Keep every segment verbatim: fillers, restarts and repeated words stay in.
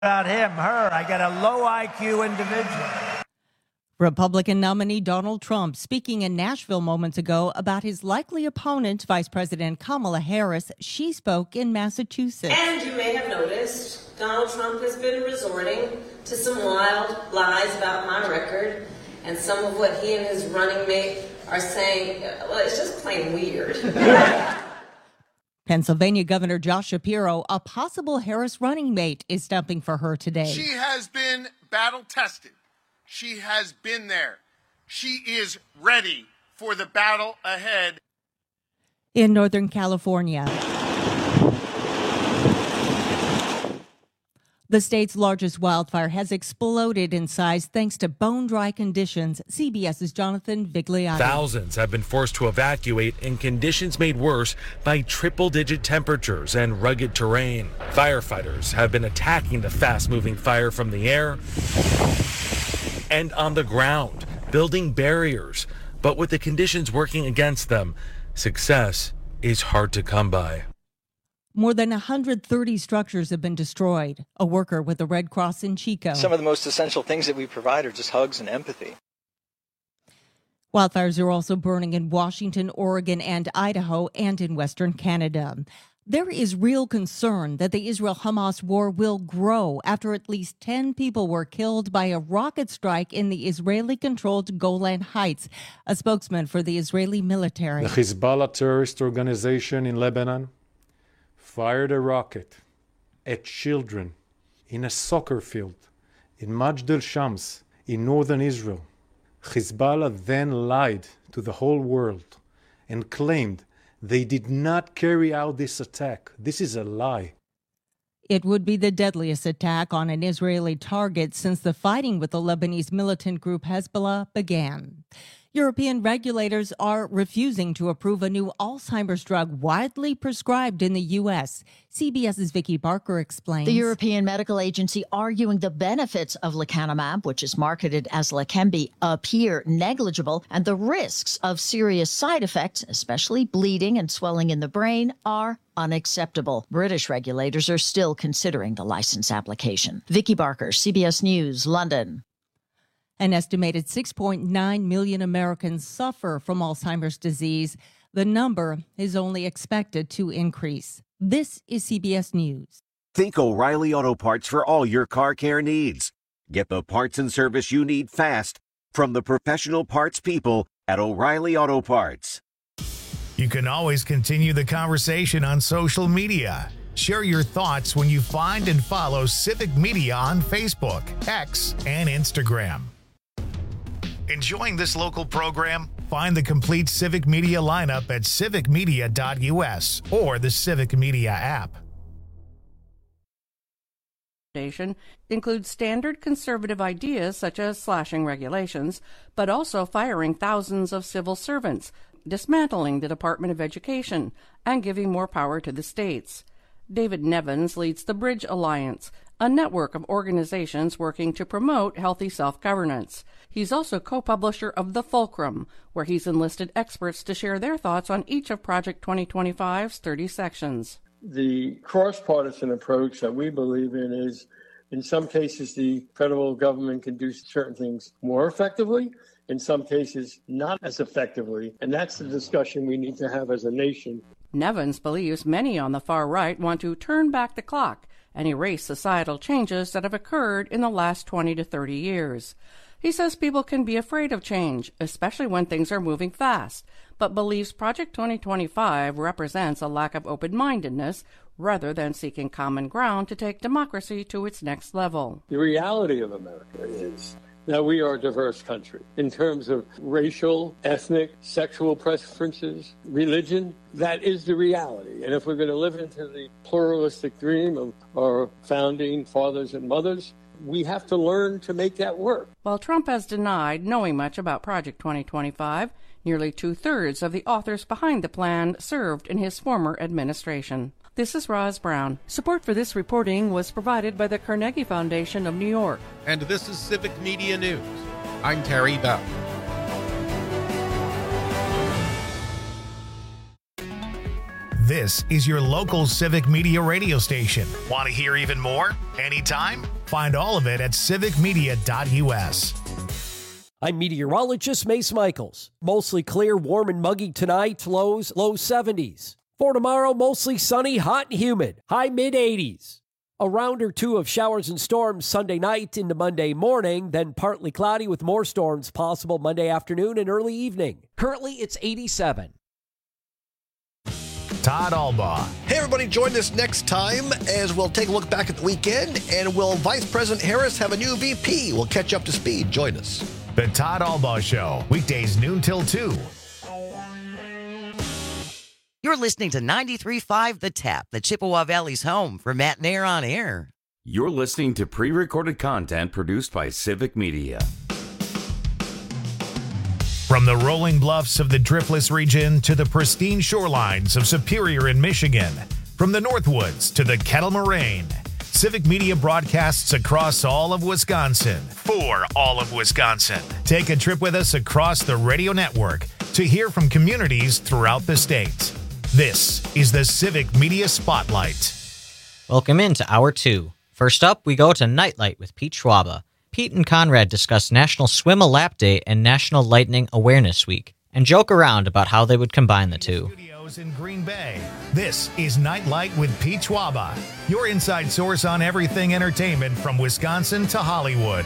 About him, her, I got a low I Q individual. Republican nominee Donald Trump speaking in Nashville moments ago about his likely opponent, Vice President Kamala Harris. She spoke in Massachusetts. And you may have noticed Donald Trump has been resorting to some wild lies about my record, and some of what he and his running mate are saying, well, it's just plain weird. Pennsylvania Governor Josh Shapiro, a possible Harris running mate, is stumping for her today. She has been battle-tested. She has been there. She is ready for the battle ahead. In Northern California, the state's largest wildfire has exploded in size thanks to bone-dry conditions. CBS's Jonathan Vigliotti. Thousands have been forced to evacuate in conditions made worse by triple-digit temperatures and rugged terrain. Firefighters have been attacking the fast-moving fire from the air and on the ground, building barriers. But with the conditions working against them, success is hard to come by. More than one hundred thirty structures have been destroyed. A worker with the Red Cross in Chico. Some of the most essential things that we provide are just hugs and empathy. Wildfires are also burning in Washington, Oregon, and Idaho, and in Western Canada. There is real concern that the Israel-Hamas war will grow after at least ten people were killed by a rocket strike in the Israeli-controlled Golan Heights. A spokesman for the Israeli military. The Hezbollah terrorist organization in Lebanon fired a rocket at children in a soccer field in Majd al-Shams in northern Israel. Hezbollah then lied to the whole world and claimed they did not carry out this attack. This is a lie. It would be the deadliest attack on an Israeli target since the fighting with the Lebanese militant group Hezbollah began. European regulators are refusing to approve a new Alzheimer's drug widely prescribed in the U S. CBS's Vicky Barker explains. The European Medical Agency arguing the benefits of lecanemab, which is marketed as Leqembi, appear negligible, and the risks of serious side effects, especially bleeding and swelling in the brain, are unacceptable. British regulators are still considering the license application. Vicky Barker, C B S News, London. An estimated six point nine million Americans suffer from Alzheimer's disease. The number is only expected to increase. This is C B S News. Think O'Reilly Auto Parts for all your car care needs. Get the parts and service you need fast from the professional parts people at O'Reilly Auto Parts. You can always continue the conversation on social media. Share your thoughts when you find and follow Civic Media on Facebook, X, and Instagram. Enjoying this local program? Find the complete Civic Media lineup at civic media dot U S or the Civic Media app. Includes standard conservative ideas such as slashing regulations, but also firing thousands of civil servants, dismantling the Department of Education, and giving more power to the states. David Nevins leads the Bridge Alliance, a network of organizations working to promote healthy self-governance. He's also co-publisher of The Fulcrum, where he's enlisted experts to share their thoughts on each of Project twenty twenty-five's thirty sections. The cross-partisan approach that we believe in is, in some cases, the federal government can do certain things more effectively, in some cases, not as effectively, and that's the discussion we need to have as a nation. Nevins believes many on the far right want to turn back the clock and erase societal changes that have occurred in the last twenty to thirty years. He says people can be afraid of change, especially when things are moving fast, but believes Project twenty twenty-five represents a lack of open-mindedness rather than seeking common ground to take democracy to its next level. The reality of America is that we are a diverse country in terms of racial, ethnic, sexual preferences, religion. That is the reality. And if we're going to live into the pluralistic dream of our founding fathers and mothers, we have to learn to make that work. While Trump has denied knowing much about Project twenty twenty-five, nearly two-thirds of the authors behind the plan served in his former administration. This is Roz Brown. Support for this reporting was provided by the Carnegie Foundation of New York. And this is Civic Media News. I'm Terry Bell. This is your local Civic Media radio station. Want to hear even more? Anytime? Find all of it at civic media dot u s. I'm meteorologist Mace Michaels. Mostly clear, warm and muggy tonight, lows low seventies. For tomorrow, mostly sunny, hot and humid, high mid eighties. A round or two of showers and storms Sunday night into Monday morning, then partly cloudy with more storms possible Monday afternoon and early evening. Currently, it's eighty-seven. Todd Albaugh. Hey, everybody, join us next time as we'll take a look back at the weekend. And will Vice President Harris have a new V P? We'll catch up to speed. Join us. The Todd Albaugh Show, weekdays noon till two. You're listening to ninety-three point five The Tap, the Chippewa Valley's home for Matt Nair on Air. You're listening to pre-recorded content produced by Civic Media. From the rolling bluffs of the Driftless region to the pristine shorelines of Superior in Michigan, from the Northwoods to the Kettle Moraine, Civic Media broadcasts across all of Wisconsin for all of Wisconsin. Take a trip with us across the radio network to hear from communities throughout the state. This is the Civic Media Spotlight. Welcome into Hour two. First up, we go to Nightlight with Pete Schwaba. Pete and Conrad discuss National Swim a Lap Day and National Lightning Awareness Week, and joke around about how they would combine the two. Studios in Green Bay. This is Nightlight with Pete Schwaba, your inside source on everything entertainment from Wisconsin to Hollywood.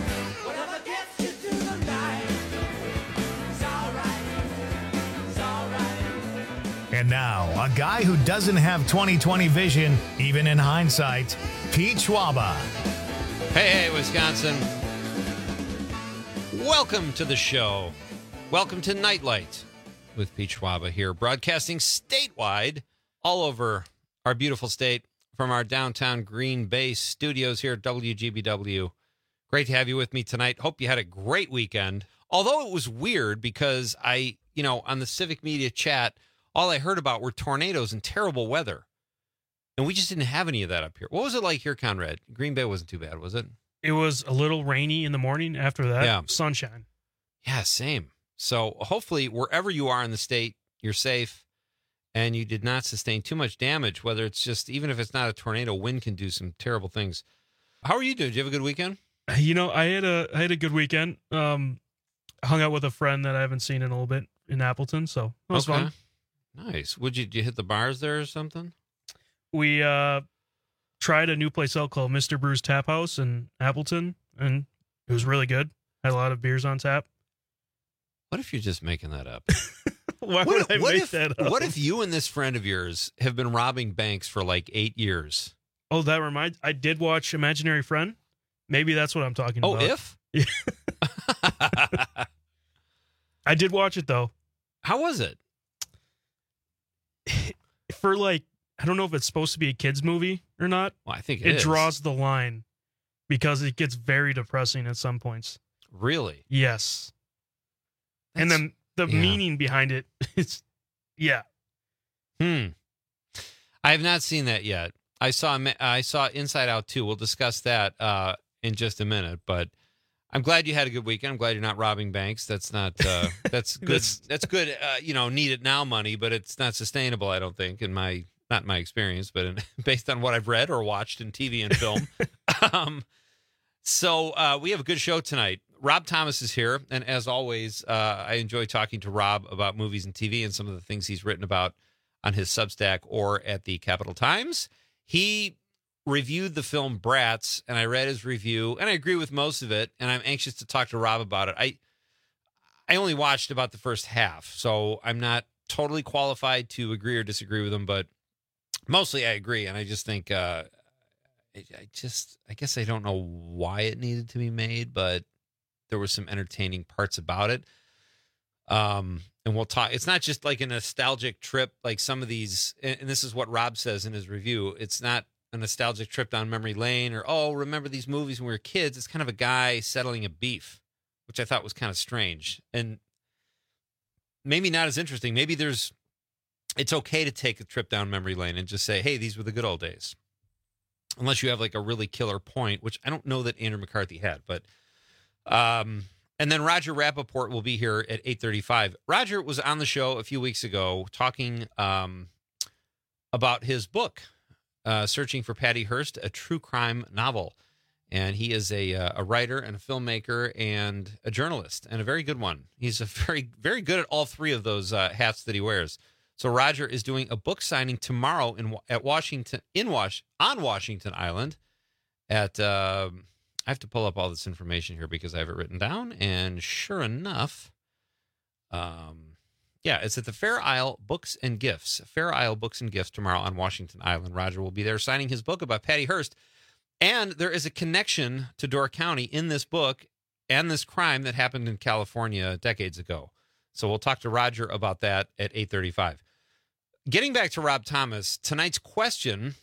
And now, a guy who doesn't have twenty twenty vision, even in hindsight, Pete Schwaba. Hey, hey, Wisconsin. Welcome to the show. Welcome to Nightlight with Pete Schwaba here, broadcasting statewide all over our beautiful state from our downtown Green Bay studios here at W G B W. Great to have you with me tonight. Hope you had a great weekend. Although it was weird because I, you know, on the Civic Media chat, all I heard about were tornadoes and terrible weather. And we just didn't have any of that up here. What was it like here, Conrad? Green Bay wasn't too bad, was it? It was a little rainy in the morning. After that, yeah. Sunshine. Yeah, same. So hopefully wherever you are in the state, you're safe and you did not sustain too much damage, whether it's just, even if it's not a tornado, wind can do some terrible things. How are you doing? Did you have a good weekend? You know, I had a I had a good weekend. Um, hung out with a friend that I haven't seen in a little bit in Appleton, so it was okay. fun. Nice. Would you, did you hit the bars there or something? We uh, tried a new place out called Mister Brew's Tap House in Appleton, and it was really good. Had a lot of beers on tap. What if you're just making that up? Why what would if, I what make if, that up? What if you and this friend of yours have been robbing banks for like eight years? Oh, that reminds. I did watch Imaginary Friend. Maybe that's what I'm talking oh, about. Oh, if? Yeah. I did watch it, though. How was it? For like, I don't know if it's supposed to be a kid's movie or not. Well, I think it, it is. draws the line because it gets very depressing at some points. Really? Yes. That's, and then the yeah. meaning behind it, it's, yeah. Hmm. I have not seen that yet. I saw I saw Inside Out two. We'll discuss that uh, in just a minute. But I'm glad you had a good weekend. I'm glad you're not robbing banks. That's not uh, that's good. that's, that's good. Uh, you know, need it now money, but it's not sustainable. I don't think in my not in my experience, but in, based on what I've read or watched in T V and film. um, so uh, we have a good show tonight. Rob Thomas is here, and as always, uh, I enjoy talking to Rob about movies and T V and some of the things he's written about on his Substack or at the Capital Times. He reviewed the film Bratz, and I read his review, and I agree with most of it, and I'm anxious to talk to Rob about it. I I only watched about the first half, so I'm not totally qualified to agree or disagree with him, but mostly I agree, and I just think, uh, I, I just, I guess I don't know why it needed to be made, but there were some entertaining parts about it. Um, and we'll talk, it's not just like a nostalgic trip, like some of these, and, and this is what Rob says in his review. It's not a nostalgic trip down memory lane or, oh, remember these movies when we were kids. It's kind of a guy settling a beef, which I thought was kind of strange and maybe not as interesting. Maybe there's, it's okay to take a trip down memory lane and just say, hey, these were the good old days. Unless you have like a really killer point, which I don't know that Andrew McCarthy had, but, um, and then Roger Rappaport will be here at eight thirty-five. Roger was on the show a few weeks ago talking um, about his book, uh, Searching for Patty Hearst, a true crime novel. And he is a uh, a writer and a filmmaker and a journalist, and a very good one. He's a very, very good at all three of those uh, hats that he wears. So Roger is doing a book signing tomorrow in at Washington in Wash on Washington Island. At uh, I have to pull up all this information here because I have it written down. And sure enough, um, yeah, it's at the Fair Isle Books and Gifts. Fair Isle Books and Gifts tomorrow on Washington Island. Roger will be there signing his book about Patty Hearst. And there is a connection to Door County in this book and this crime that happened in California decades ago. So we'll talk to Roger about that at eight thirty-five. Getting back to Rob Thomas, tonight's question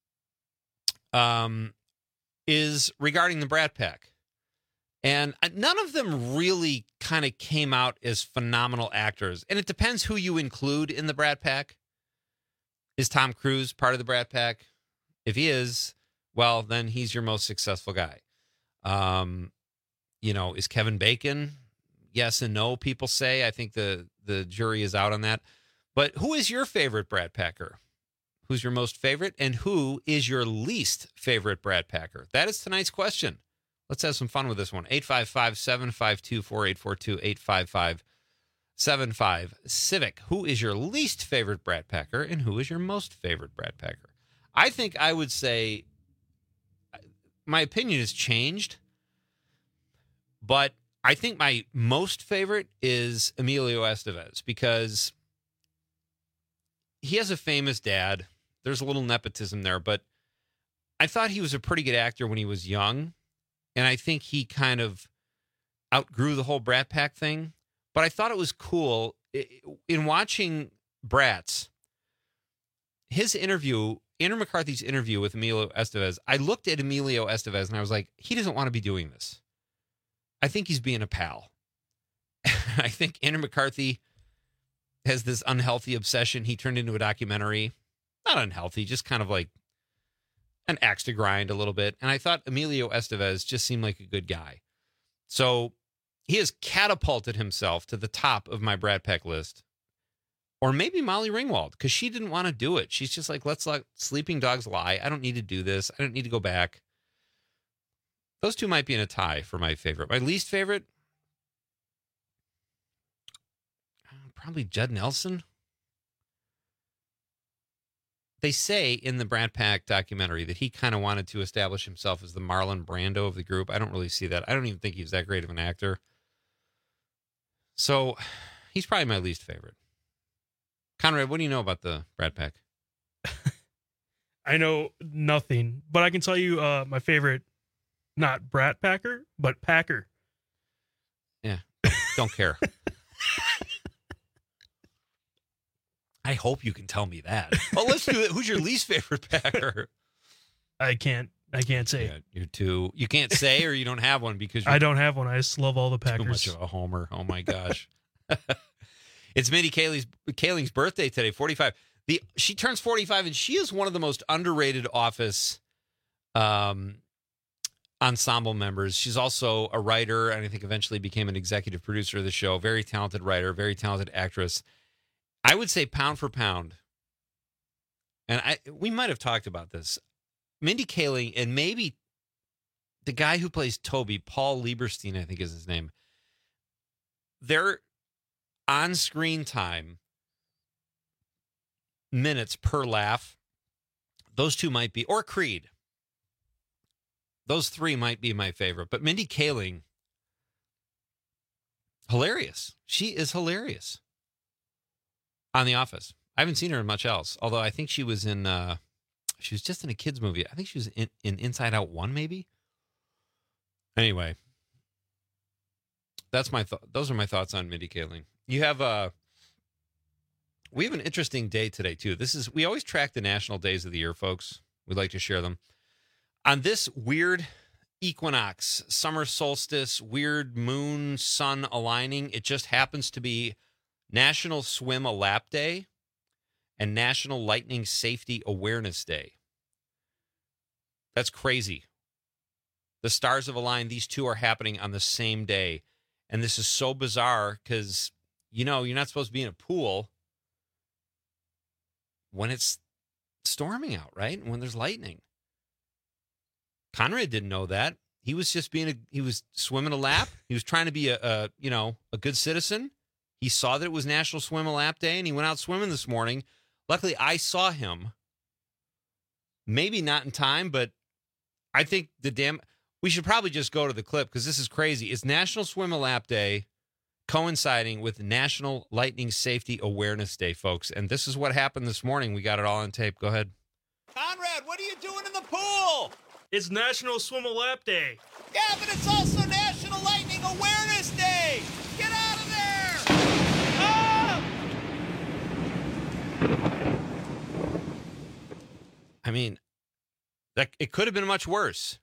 um, is regarding the Brat Pack. And none of them really kind of came out as phenomenal actors. And it depends who you include in the Brat Pack. Is Tom Cruise part of the Brat Pack? If he is, well, then he's your most successful guy. Um, you know, is Kevin Bacon? Yes and no, people say. I think the, the jury is out on that. But who is your favorite Brat Packer? Who's your most favorite? And who is your least favorite Brat Packer? That is tonight's question. Let's have some fun with this one. eight five five, seven five two, four eight four two, eight five five, seven five Civic. Who is your least favorite Brat Packer? And who is your most favorite Brat Packer? I think I would say my opinion has changed, but I think my most favorite is Emilio Estevez because he has a famous dad. There's a little nepotism there, but I thought he was a pretty good actor when he was young, and I think he kind of outgrew the whole Brat Pack thing. But I thought it was cool in watching Bratz, his interview, Andrew McCarthy's interview with Emilio Estevez. I looked at Emilio Estevez and I was like, he doesn't want to be doing this. I think he's being a pal. I think Andrew McCarthy has this unhealthy obsession he turned into a documentary. Not unhealthy, just kind of like an axe to grind a little bit. And I thought Emilio Estevez just seemed like a good guy. So he has catapulted himself to the top of my Brat Pack list. Or maybe Molly Ringwald, because she didn't want to do it. She's just like, let's let sleeping dogs lie. I don't need to do this. I don't need to go back. Those two might be in a tie for my favorite. My least favorite? Probably Judd Nelson. They say in the Brat Pack documentary that he kind of wanted to establish himself as the Marlon Brando of the group. I don't really see that. I don't even think he was that great of an actor. So he's probably my least favorite. Conrad, what do you know about the Brat Pack? I know nothing, but I can tell you uh, my favorite, not Brat Packer, but Packer. Yeah, don't care. I hope you can tell me that. Well, let's do it. Who's your least favorite Packer? I can't. I can't say. Yeah, you're too. You can't say, or you don't have one because you're I don't have one. I just love all the Packers. Too much of a homer. Oh my gosh. It's Mindy Kaling's Kaling's birthday today. forty-five. The she turns forty-five, and she is one of the most underrated Office um, ensemble members. She's also a writer, and I think eventually became an executive producer of the show. Very talented writer, very talented actress. I would say pound for pound, and I we might have talked about this. Mindy Kaling and maybe the guy who plays Toby, Paul Lieberstein, I think is his name. Their on-screen time, minutes per laugh, those two might be, or Creed. Those three might be my favorite. But Mindy Kaling, hilarious. She is hilarious on The Office. I haven't seen her in much else, although I think she was in, uh, she was just in a kid's movie. I think she was in, in Inside Out one, maybe. Anyway, that's my th- those are my thoughts on Mindy Kaling. You have a, we have an interesting day today too. This is, we always track the national days of the year, folks. We'd like to share them. On this weird equinox, summer solstice, weird moon sun aligning, it just happens to be National Swim a Lap Day and National Lightning Safety Awareness Day. That's crazy. The stars have aligned. These two are happening on the same day. And this is so bizarre because, you know, you're not supposed to be in a pool when it's storming out, right? When there's lightning. Conrad didn't know that. He was just being a, he was swimming a lap. He was trying to be a, a, you know, a good citizen. He saw that it was National Swim a Lap Day, and he went out swimming this morning. Luckily, I saw him. Maybe not in time, but I think the damn, we should probably just go to the clip because this is crazy. It's National Swim a Lap Day coinciding with National Lightning Safety Awareness Day, folks. And this is what happened this morning. We got it all on tape. Go ahead. Conrad, what are you doing in the pool? It's National Swim a Lap Day. Yeah, but it's also National Lightning Awareness Day. Get out of there! Ah! I mean, that it could have been much worse.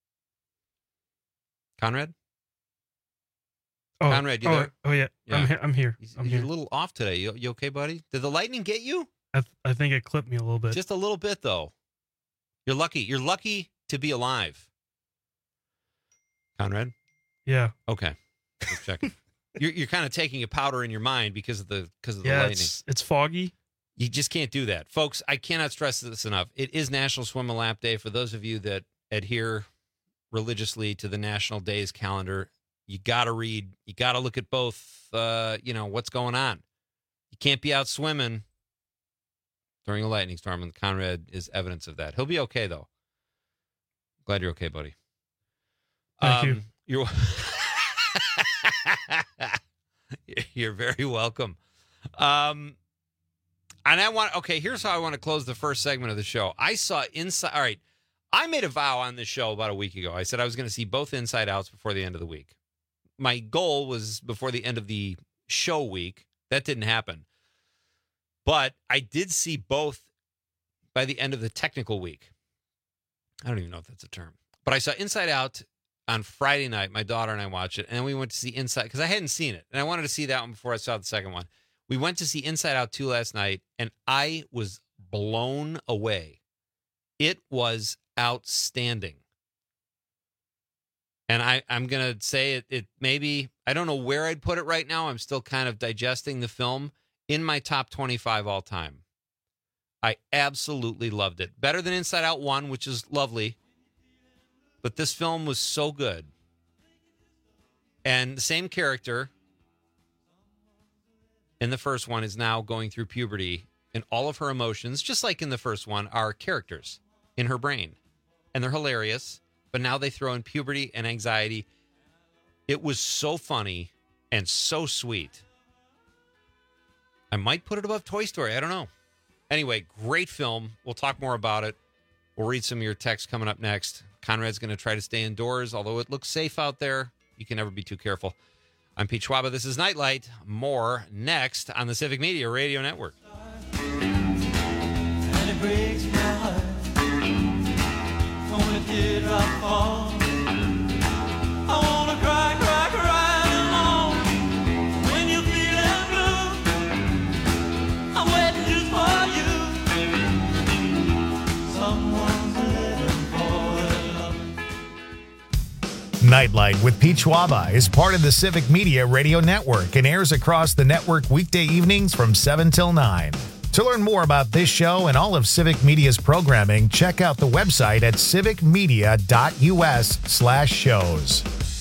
Conrad? Oh, Conrad, you oh, there? Oh, yeah. Yeah. I'm, he- I'm here. He's, I'm you're here. a little off today. You, you okay, buddy? Did the lightning get you? I, th- I think it clipped me a little bit. Just a little bit, though. You're lucky. You're lucky to be alive. Conrad? Yeah. Okay. Just checking. you're you're kind of taking a powder in your mind because of the because of the yeah, lightning. it's, it's foggy. You just can't do that. Folks, I cannot stress this enough. It is National Swim a Lap Day. For those of you that adhere religiously to the national days calendar, you got to read. You got to look at both, uh, you know, what's going on. You can't be out swimming during a lightning storm, and Conrad is evidence of that. He'll be okay, though. Glad you're okay, buddy. Thank um, you. You're, you're very welcome. Um, and I want, okay, here's how I want to close the first segment of the show. I saw Inside, all right, I made a vow on this show about a week ago. I said I was going to see both Inside Outs before the end of the week. My goal was before the end of the show week. That didn't happen. But I did see both by the end of the technical week. I don't even know if that's a term. But I saw Inside Out on Friday night. My daughter and I watched it. And then we went to see Inside, because I hadn't seen it. And I wanted to see that one before I saw the second one. We went to see Inside Out two last night, and I was blown away. It was outstanding. And I, I'm going to say it, it maybe, I don't know where I'd put it right now. I'm still kind of digesting the film. In my top twenty-five all time. I absolutely loved it. Better than Inside Out one, which is lovely. But this film was so good. And the same character in the first one is now going through puberty, and all of her emotions, just like in the first one, are characters in her brain. And they're hilarious, but now they throw in puberty and anxiety. It was so funny and so sweet. I might put it above Toy Story. I don't know. Anyway, great film. We'll talk more about it. We'll read some of your texts coming up next. Conrad's going to try to stay indoors, although it looks safe out there. You can never be too careful. I'm Pete Schwaba. This is Nightlight. More next on the Civic Media Radio Network. And it breaks my heart when a teardrop falls. I wanna cry, cry, cry alone when you're feeling blue. I'm waiting just for you. Someone's living for love. Nightlight with Pete Schwaba is part of the Civic Media Radio Network and airs across the network weekday evenings from seven till nine. To learn more about this show and all of Civic Media's programming, check out the website at civicmedia.us slash shows.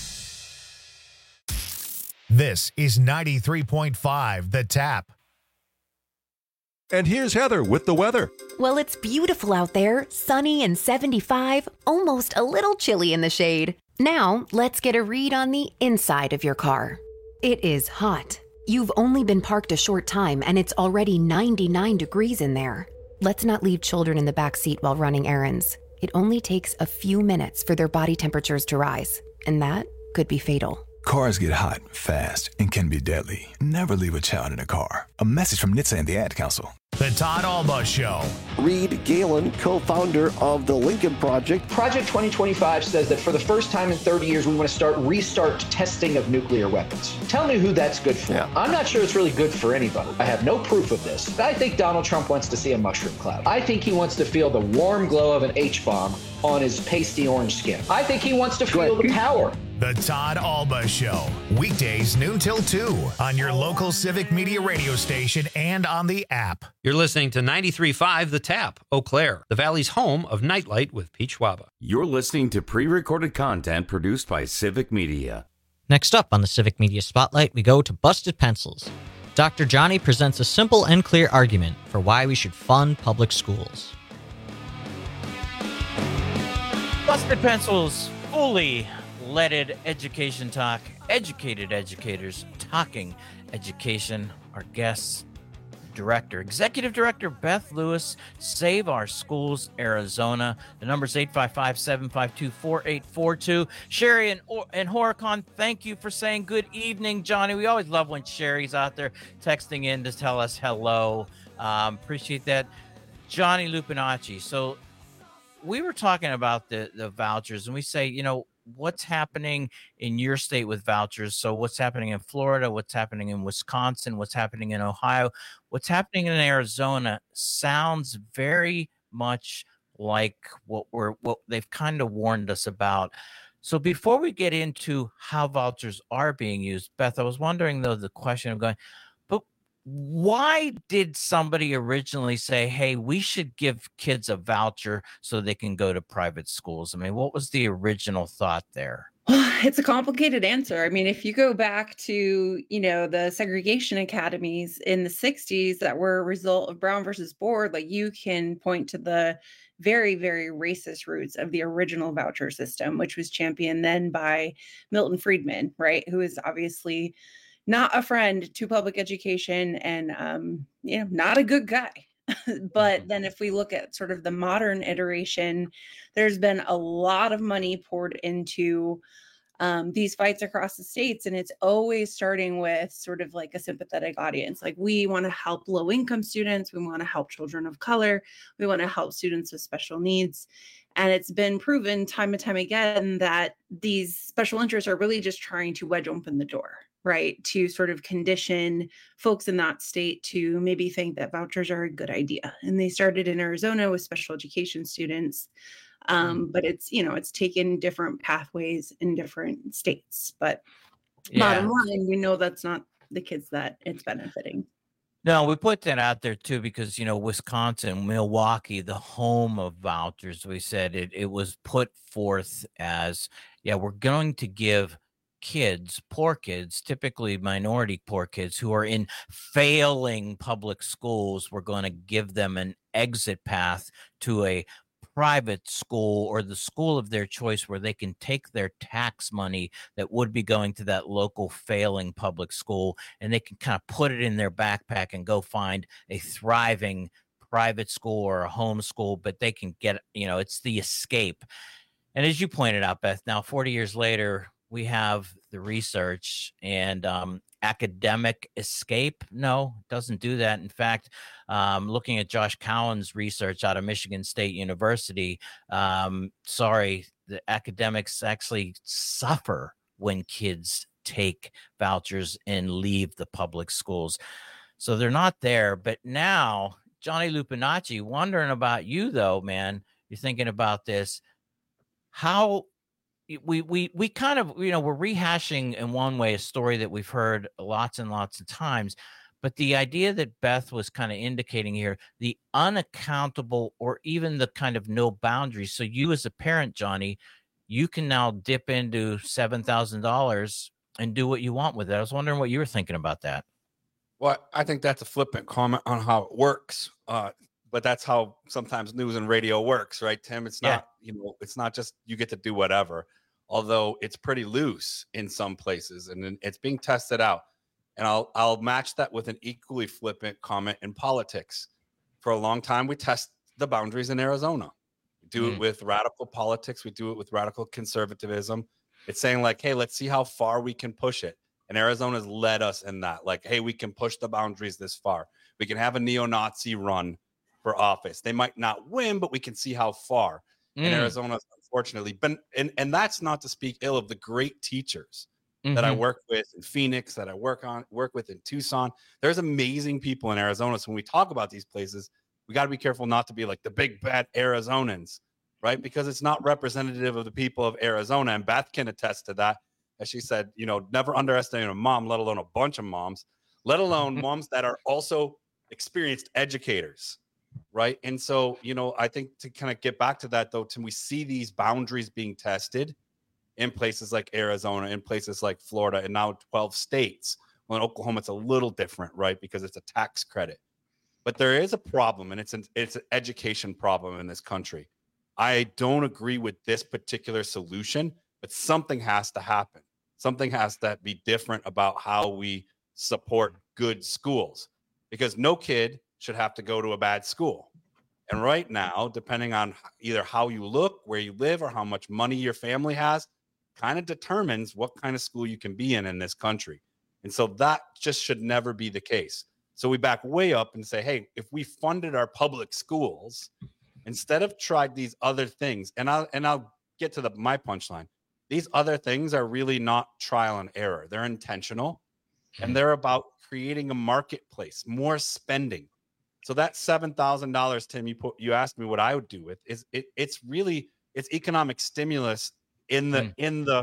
This is ninety-three point five The Tap. And here's Heather with the weather. Well, it's beautiful out there, sunny and seventy-five, almost a little chilly in the shade. Now, let's get a read on the inside of your car. It is hot. You've only been parked a short time and it's already ninety-nine degrees in there. Let's not leave children in the back seat while running errands. It only takes a few minutes for their body temperatures to rise, and that could be fatal. Cars get hot, fast, and can be deadly. Never leave a child in a car. A message from N H T S A and the Ad Council. The Todd Alba Show. Reed Galen, co-founder of the Lincoln Project. Project twenty twenty-five says that for the first time in thirty years, we want to start restart testing of nuclear weapons. Tell me who that's good for. Yeah. I'm not sure it's really good for anybody. I have no proof of this. But I think Donald Trump wants to see a mushroom cloud. I think he wants to feel the warm glow of an H-bomb on his pasty orange skin. I think he wants to feel the power The Todd Alba Show, weekdays noon till two on your local Civic Media radio station and on the app. You're listening to ninety-three point five The Tap, Eau Claire, the Valley's home of Nightlight with Pete Schwaba. You're listening to pre-recorded content produced by Civic Media. Next up on the Civic Media Spotlight, we go to Busted Pencils. Doctor Johnny presents a simple and clear argument for why we should fund public schools. Busted Pencils, fully leaded education talk, educated educators talking education. Our guests, director, executive director Beth Lewis, Save Our Schools Arizona. The number's eight five five, seven five two, four eight four two. Sherry and, and Horicon, thank you for saying good evening, Johnny. We always love when Sherry's out there texting in to tell us hello. Um, appreciate that. Johnny Lupinacci. So we were talking about the, the vouchers, and we say, you know, what's happening in your state with vouchers? So what's happening in Florida, what's happening in Wisconsin, what's happening in Ohio, what's happening in Arizona sounds very much like what we're what they've kind of warned us about. So before we get into how vouchers are being used, Beth, I was wondering though the question of going, but why did somebody originally say, hey, we should give kids a voucher so they can go to private schools? I mean, what was the original thought there? It's a complicated answer. I mean, if you go back to, you know, the segregation academies in the sixties that were a result of Brown versus Board, like you can point to the very, very racist roots of the original voucher system, which was championed then by Milton Friedman, right? Who is obviously not a friend to public education and, um, you know, not a good guy. But then if we look at sort of the modern iteration, there's been a lot of money poured into um, these fights across the states. And it's always starting with sort of like a sympathetic audience. Like we want to help low income students. We want to help children of color. We want to help students with special needs. And it's been proven time and time again that these special interests are really just trying to wedge open the door, right? To sort of condition folks in that state to maybe think that vouchers are a good idea. And they started in Arizona with special education students. Um, but it's, you know, it's taken different pathways in different states. But yeah. Bottom line, we know that's not the kids that it's benefiting. No, we put that out there too because, you know, Wisconsin, Milwaukee, the home of vouchers, we said it, it was put forth as, yeah, we're going to give kids, poor kids, typically minority poor kids who are in failing public schools, we're going to give them an exit path to a private school or the school of their choice where they can take their tax money that would be going to that local failing public school and they can kind of put it in their backpack and go find a thriving private school or a home school, but they can get, you know, it's the escape. And as you pointed out, Beth, now forty years later, we have the research and um, academic escape. No, it doesn't do that. In fact, um, looking at Josh Cowan's research out of Michigan State University, um, sorry, the academics actually suffer when kids take vouchers and leave the public schools. So they're not there. But now, Johnny Lupinacci, wondering about you, though, man, you're thinking about this. How we we we kind of, you know, we're rehashing in one way a story that we've heard lots and lots of times, but the idea that Beth was kind of indicating here, the unaccountable or even the kind of no boundaries. So you as a parent, Johnny, you can now dip into seven thousand dollars and do what you want with it. I was wondering what you were thinking about that. Well, I think that's a flippant comment on how it works. Uh, but that's how sometimes news and radio works, right, Tim? It's not, yeah. you know, it's not just you get to do whatever, although it's pretty loose in some places and it's being tested out. And I'll, I'll match that with an equally flippant comment in politics. For a long time, we test the boundaries in Arizona. We do mm. it with radical politics. We do it with radical conservatism. It's saying like, hey, let's see how far we can push it. And Arizona's led us in that. Like, hey, we can push the boundaries this far. We can have a neo-Nazi run for office. They might not win, but we can see how far. Mm. And Arizona's unfortunately been, and, and that's not to speak ill of the great teachers mm-hmm. that I work with in Phoenix, that I work on, work with in Tucson. There's amazing people in Arizona. So when we talk about these places, we got to be careful not to be like the big bad Arizonans, right? Because it's not representative of the people of Arizona. And Beth can attest to that. as she said, you know, never underestimate a mom, let alone a bunch of moms, let alone moms that are also experienced educators, right? And so, you know, I think to kind of get back to that, though, Tim, we see these boundaries being tested in places like Arizona, in places like Florida, and now twelve states. Well, in Oklahoma, it's a little different, right? Because it's a tax credit. But there is a problem, and it's an, it's an education problem in this country. I don't agree with this particular solution, but something has to happen. Something has to be different about how we support good schools, because no kid should have to go to a bad school. And right now, depending on either how you look, where you live, or how much money your family has, kind of determines what kind of school you can be in in this country. And so that just should never be the case. So we back way up and say, hey, if we funded our public schools instead of tried these other things, and I'll and I'll get to the my punchline. These other things are really not trial and error. They're intentional, and they're about creating a marketplace, more spending. So that seven thousand dollars, Tim, you put you asked me what I would do with is it, it's really it's economic stimulus in the mm. in the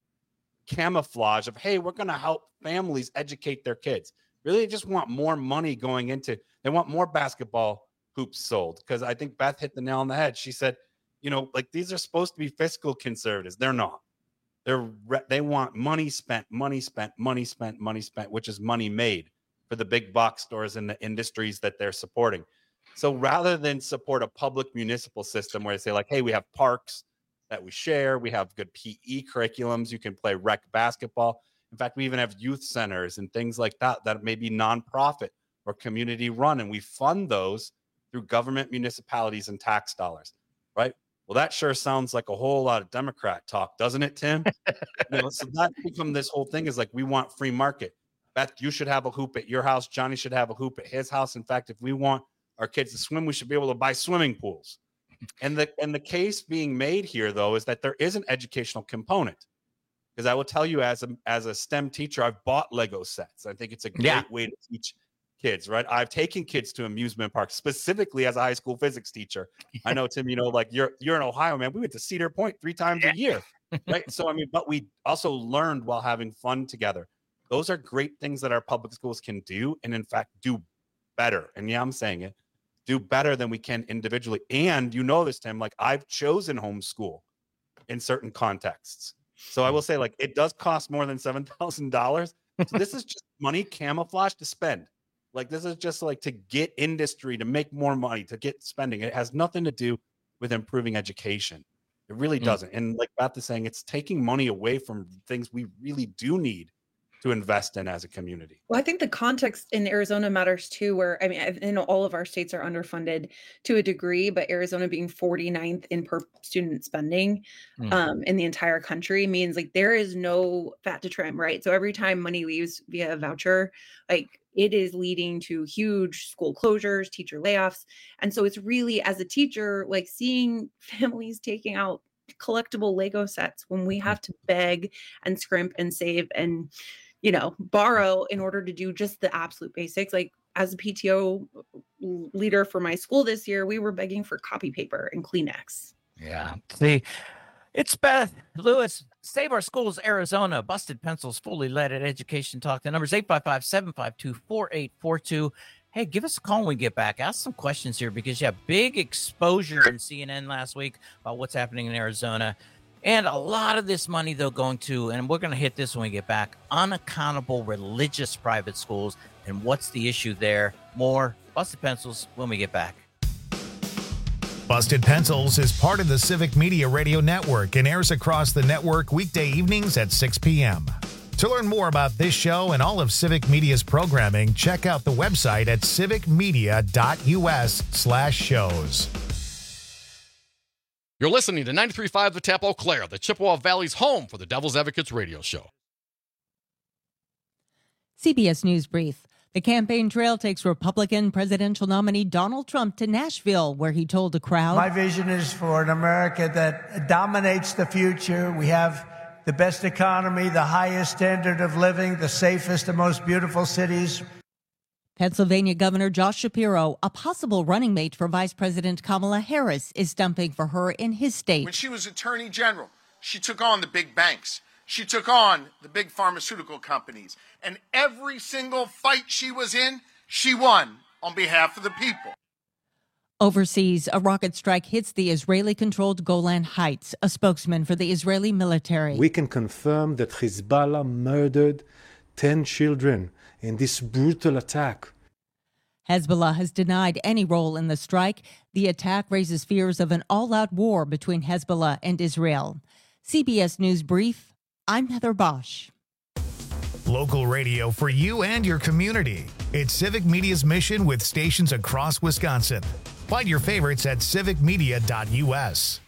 camouflage of, hey, we're going to help families educate their kids. Really, they just want more money going into, they want more basketball hoops sold. Because I think Beth hit the nail on the head. She said, you know, like these are supposed to be fiscal conservatives. They're not. They're they want money spent, money spent, money spent, money spent, which is money made for the big box stores and the industries that they're supporting. So rather than support a public municipal system where they say like, hey, we have parks that we share, we have good P E curriculums, you can play rec basketball. In fact, we even have youth centers and things like that that may be nonprofit or community run, and we fund those through government, municipalities, and tax dollars, right? Well, that sure sounds like a whole lot of Democrat talk, doesn't it, Tim? You know, so that become this whole thing is like, we want free market. Beth, you should have a hoop at your house. Johnny should have a hoop at his house. In fact, if we want our kids to swim, we should be able to buy swimming pools. And the and the case being made here, though, is that there is an educational component. Because I will tell you, as a as a STEM teacher, I've bought Lego sets. I think it's a great yeah. way to teach kids, right? I've taken kids to amusement parks, specifically as a high school physics teacher. I know, Tim, you know, like you're you're in Ohio, man. We went to Cedar Point three times yeah. a year, right? So I mean, but we also learned while having fun together. Those are great things that our public schools can do, and in fact, do better. And yeah, I'm saying it, do better than we can individually. And you know this, Tim, like I've chosen homeschool in certain contexts. So I will say, like, it does cost more than seven thousand dollars. So this is just money camouflage to spend. Like, this is just like to get industry, to make more money, to get spending. It has nothing to do with improving education. It really mm. doesn't. And like Beth is saying, it's taking money away from things we really do need to invest in as a community. Well, I think the context in Arizona matters too, where, I mean, I know all of our states are underfunded to a degree, but Arizona being forty-ninth in per student spending mm. um, in the entire country means like there is no fat to trim, right? So every time money leaves via a voucher, like it is leading to huge school closures, teacher layoffs. And so it's really, as a teacher, like seeing families taking out collectible Lego sets when we have to beg and scrimp and save and, you know, borrow in order to do just the absolute basics. Like as a P T O leader for my school this year, we were begging for copy paper and Kleenex. Yeah. See, it's Beth Lewis, Save Our Schools, Arizona, Busted Pencils, fully led at Education Talk. The number's eight five five, seven five two, four eight four two. Hey, give us a call when we get back. Ask some questions here because you have big exposure in C N N last week about what's happening in Arizona. And a lot of this money, though, going to, and we're going to hit this when we get back, unaccountable religious private schools. And what's the issue there? More Busted Pencils when we get back. Busted Pencils is part of the Civic Media Radio Network and airs across the network weekday evenings at six p.m. To learn more about this show and all of Civic Media's programming, check out the website at civicmedia.us slash shows. You're listening to ninety-three point five The Tap Eau Claire, the Chippewa Valley's home for the Devil's Advocates radio show. C B S News Brief. The campaign trail takes Republican presidential nominee Donald Trump to Nashville, where he told a crowd, "My vision is for an America that dominates the future. We have the best economy, the highest standard of living, the safest and most beautiful cities." Pennsylvania Governor Josh Shapiro, a possible running mate for Vice President Kamala Harris, is stumping for her in his state. When she was Attorney General, she took on the big banks. she took on the big pharmaceutical companies. And every single fight she was in, she won on behalf of the people. Overseas, a rocket strike hits the Israeli-controlled Golan Heights, a spokesman for the Israeli military. We can confirm that Hezbollah murdered ten children in this brutal attack. Hezbollah has denied any role in the strike. The attack raises fears of an all-out war between Hezbollah and Israel. C B S News Brief, I'm Heather Bosch. Local radio for you and your community. It's Civic Media's mission with stations across Wisconsin. Find your favorites at civic media dot U S.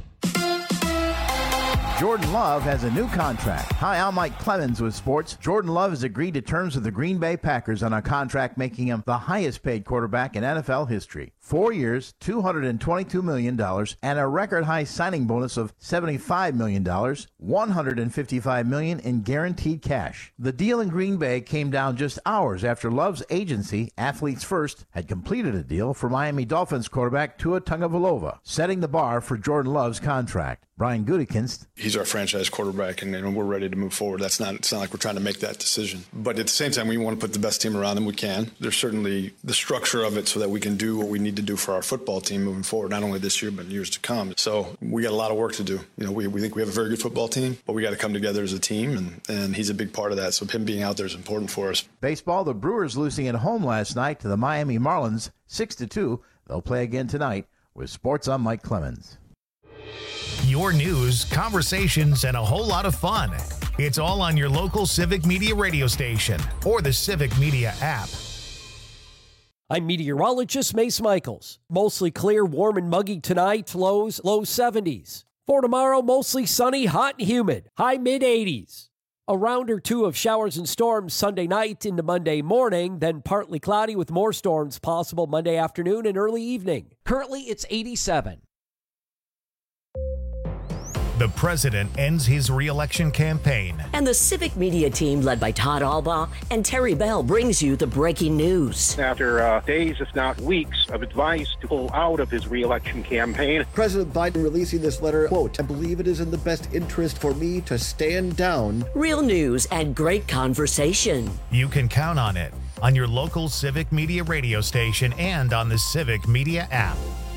Jordan Love has a new contract. Hi, I'm Mike Clemens with sports. Jordan Love has agreed to terms with the Green Bay Packers on a contract making him the highest paid quarterback in N F L history. Four years, two hundred twenty-two million dollars, and a record high signing bonus of seventy-five million dollars, one hundred fifty-five million dollars in guaranteed cash. The deal in Green Bay came down just hours after Love's agency, Athletes First, had completed a deal for Miami Dolphins quarterback Tua Tagovailoa, setting the bar for Jordan Love's contract. Brian Gutekunst. He's our franchise quarterback, and, and we're ready to move forward. That's not, it's not like we're trying to make that decision. But at the same time, we want to put the best team around him we can. There's certainly the structure of it so that we can do what we need to do for our football team moving forward, not only this year, but in years to come. So we got a lot of work to do. You know, we, we think we have a very good football team, but we got to come together as a team, and, and he's a big part of that. So him being out there is important for us. Baseball, the Brewers losing at home last night to the Miami Marlins, six to two. They'll play again tonight. With sports, I'm Mike Clemens. Your news, conversations, and a whole lot of fun. It's all on your local Civic Media radio station or the Civic Media app. I'm meteorologist Mace Michaels. Mostly clear, warm and muggy tonight, lows low seventies. For tomorrow, mostly sunny, hot and humid, high mid eighties. A round or two of showers and storms Sunday night into Monday morning, then partly cloudy with more storms possible Monday afternoon and early evening. Currently, it's eighty-seven. The president ends his re-election campaign. And the Civic Media team, led by Todd Albaugh and Terry Bell, brings you the breaking news. After uh, days, if not weeks, of advice to pull out of his re-election campaign. President Biden releasing this letter, quote, I believe it is in the best interest for me to stand down. Real news and great conversation. You can count on it on your local Civic Media radio station and on the Civic Media app.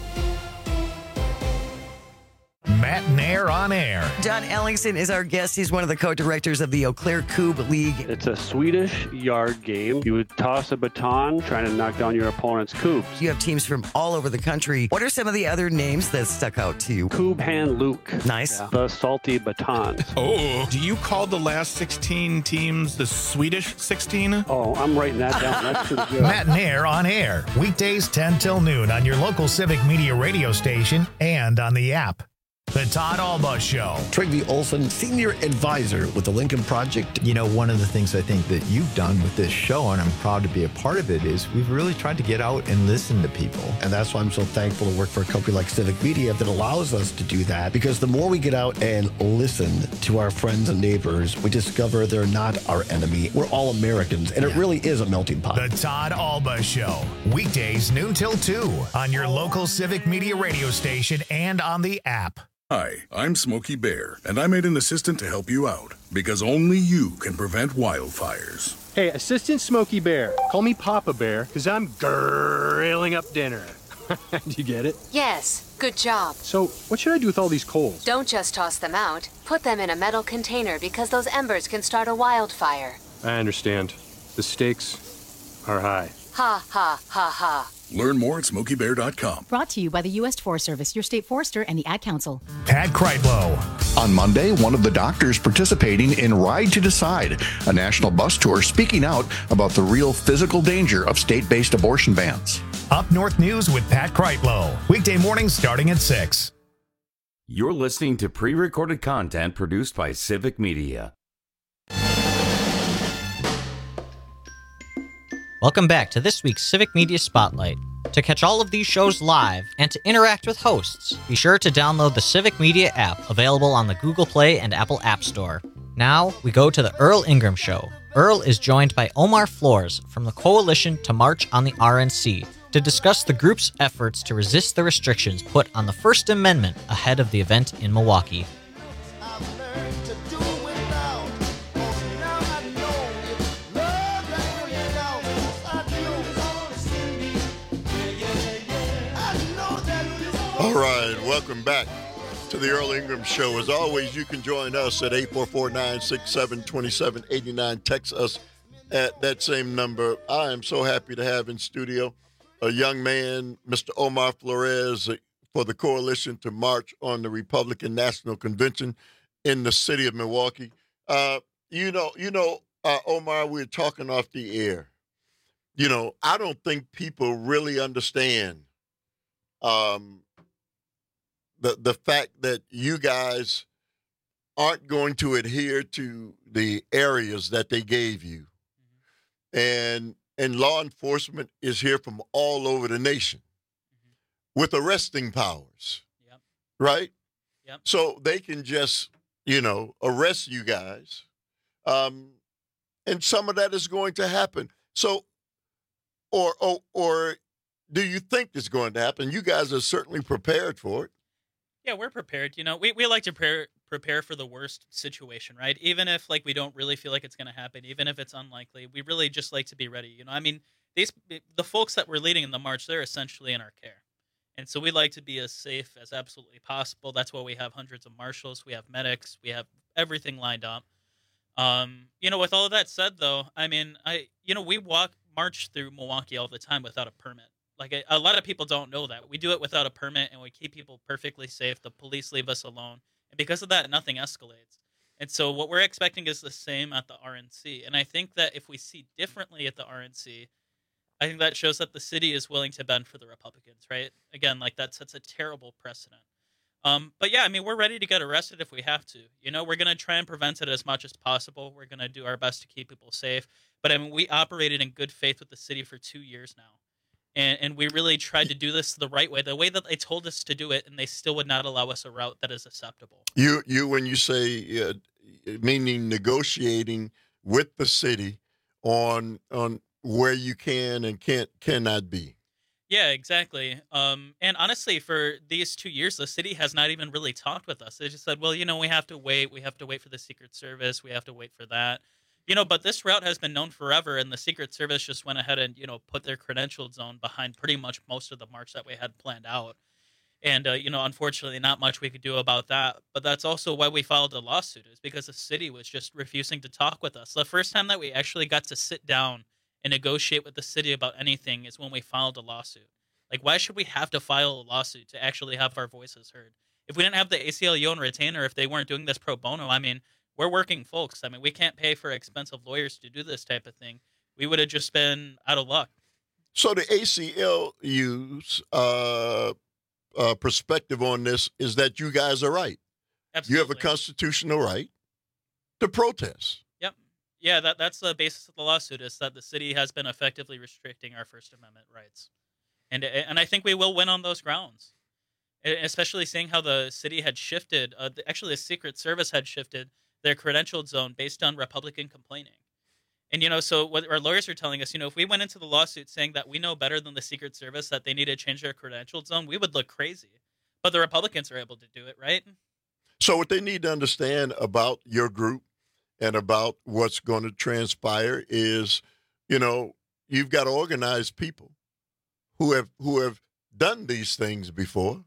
Matt Nair on air. John Ellingson is our guest. He's one of the co-directors of the Eau Claire Coupe League. It's a Swedish yard game. You would toss a baton trying to knock down your opponent's coupes. You have teams from all over the country. What are some of the other names that stuck out to you? Coupe Hand Luke. Nice. Yeah. The salty batons. Oh, do you call the last sixteen teams the Swedish sixteen? Oh, I'm writing that down. That's pretty good. Matt Nair on air. Weekdays ten till noon on your local Civic Media radio station and on the app. The Todd Albaugh Show. Trygve Olson, Senior Advisor with the Lincoln Project. You know, one of the things I think that you've done with this show, and I'm proud to be a part of it, is we've really tried to get out and listen to people. And that's why I'm so thankful to work for a company like Civic Media that allows us to do that. Because the more we get out and listen to our friends and neighbors, we discover they're not our enemy. We're all Americans, and yeah. It really is a melting pot. The Todd Albaugh Show. Weekdays noon till two on your local Civic Media radio station and on the app. Hi, I'm Smokey Bear, and I made an assistant to help you out, because only you can prevent wildfires. Hey, Assistant Smokey Bear, call me Papa Bear, because I'm grilling up dinner. Do you get it? Yes, good job. So, what should I do with all these coals? Don't just toss them out. Put them in a metal container, because those embers can start a wildfire. I understand. The stakes are high. Ha, ha, ha, ha. Learn more at smokey bear dot com. Brought to you by the U S Forest Service, your state forester, and the Ad Council. Pat Kreitlow. On Monday, one of the doctors participating in Ride to Decide, a national bus tour speaking out about the real physical danger of state-based abortion bans. Up North News with Pat Kreitlow. Weekday mornings starting at six. You're listening to pre-recorded content produced by Civic Media. Welcome back to this week's Civic Media Spotlight. To catch all of these shows live and to interact with hosts, be sure to download the Civic Media app, available on the Google Play and Apple App Store. Now, we go to the Earl Ingram Show. Earl is joined by Omar Flores from the Coalition to March on the R N C to discuss the group's efforts to resist the restrictions put on the First Amendment ahead of the event in Milwaukee. All right, welcome back to the Earl Ingram Show. As always, you can join us at eight four four, nine six seven, two seven eight nine. Text us at that same number. I am so happy to have in studio a young man, Mister Omar Flores, for the coalition to march on the Republican National Convention in the city of Milwaukee. Uh, you know, you know, uh, Omar, we were talking off the air. You know, I don't think people really understand um, the the fact that you guys aren't going to adhere to the areas that they gave you. Mm-hmm. And and law enforcement is here from all over the nation mm-hmm. with arresting powers. Yep. Right? Yep. So they can just, you know, arrest you guys. Um, and some of that is going to happen. So, or, or, or do you think it's going to happen? You guys are certainly prepared for it. Yeah, we're prepared. You know, we, we like to prepare, prepare for the worst situation, right? Even if, like, we don't really feel like it's going to happen, even if it's unlikely, we really just like to be ready. You know, I mean, these the folks that we're leading in the march, they're essentially in our care. And so we like to be as safe as absolutely possible. That's why we have hundreds of marshals. We have medics. We have everything lined up. Um, you know, with all of that said, though, I mean, I you know, we walk march through Milwaukee all the time without a permit. Like, a, a lot of people don't know that. We do it without a permit, and we keep people perfectly safe. The police leave us alone. And because of that, nothing escalates. And so what we're expecting is the same at the R N C. And I think that if we see differently at the R N C, I think that shows that the city is willing to bend for the Republicans, right? Again, like, that sets a terrible precedent. Um, but, yeah, I mean, we're ready to get arrested if we have to. You know, we're going to try and prevent it as much as possible. We're going to do our best to keep people safe. But, I mean, we operated in good faith with the city for two years now. And, and we really tried to do this the right way, the way that they told us to do it, and they still would not allow us a route that is acceptable. You, you when you say, uh, meaning negotiating with the city on on where you can and can't cannot be. Yeah, exactly. Um, and honestly, for these two years, the city has not even really talked with us. They just said, well, you know, we have to wait. We have to wait for the Secret Service. We have to wait for that. You know, but this route has been known forever, and the Secret Service just went ahead and, you know, put their credentialed zone behind pretty much most of the march that we had planned out. And, uh, you know, unfortunately, not much we could do about that. But that's also why we filed a lawsuit, is because the city was just refusing to talk with us. The first time that we actually got to sit down and negotiate with the city about anything is when we filed a lawsuit. Like, why should we have to file a lawsuit to actually have our voices heard? If we didn't have the A C L U and retainer, if they weren't doing this pro bono, I mean, we're working folks. I mean, we can't pay for expensive lawyers to do this type of thing. We would have just been out of luck. So the A C L U's uh, uh, perspective on this is that you guys are right. Absolutely. You have a constitutional right to protest. Yep. Yeah, that, that's the basis of the lawsuit, is that the city has been effectively restricting our First Amendment rights. And and I think we will win on those grounds, especially seeing how the city had shifted. Uh, actually, the Secret Service had shifted their credentialed zone based on Republican complaining. And, you know, so what our lawyers are telling us, you know, if we went into the lawsuit saying that we know better than the Secret Service, that they need to change their credentialed zone, we would look crazy. But the Republicans are able to do it, right? So what they need to understand about your group and about what's going to transpire is, you know, you've got organized people who have who have done these things before.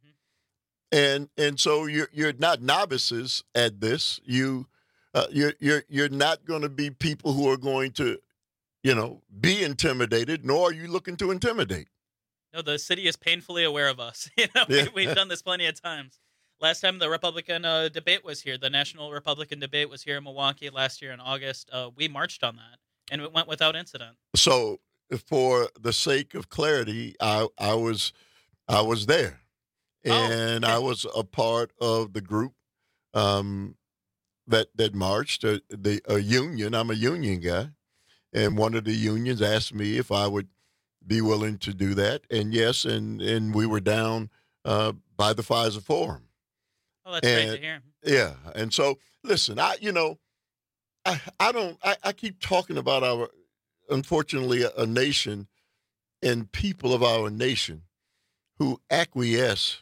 And and so you're you're not novices at this. You uh, you're you're you're not going to be people who are going to, you know, be intimidated. Nor are you looking to intimidate. No, the city is painfully aware of us. You know, yeah. we, we've done this plenty of times. Last time the Republican uh, debate was here, the National Republican debate was here in Milwaukee last year in August. Uh, we marched on that, and it went without incident. So, for the sake of clarity, I I was I was there. And oh, okay. I was a part of the group um, that that marched, uh, the a union. I'm a union guy, and one of the unions asked me if I would be willing to do that, and yes, and, and we were down uh, by the Pfizer Forum. Oh, that's and, great to hear. Yeah, and so listen, I you know, I I don't I, I keep talking about our unfortunately a, a nation and people of our nation who acquiesce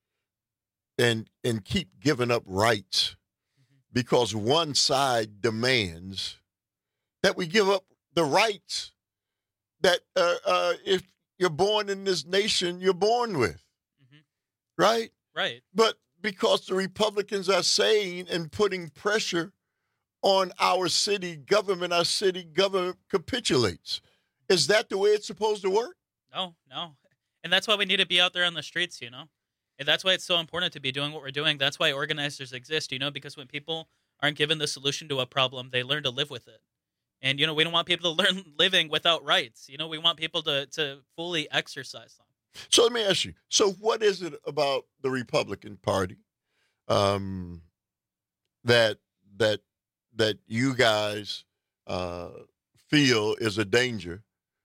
and and keep giving up rights because one side demands that we give up the rights that uh, uh, if you're born in this nation, you're born with. Mm-hmm. right? Right. But because the Republicans are saying and putting pressure on our city government, our city government capitulates. Is that the way it's supposed to work? No, no. And that's why we need to be out there on the streets, you know? And that's why it's so important to be doing what we're doing. That's why organizers exist, you know, because when people aren't given the solution to a problem, they learn to live with it. And, you know, we don't want people to learn living without rights. You know, we want people to, to fully exercise them. So let me ask you, so what is it about the Republican Party um, that that that you guys uh, feel is a danger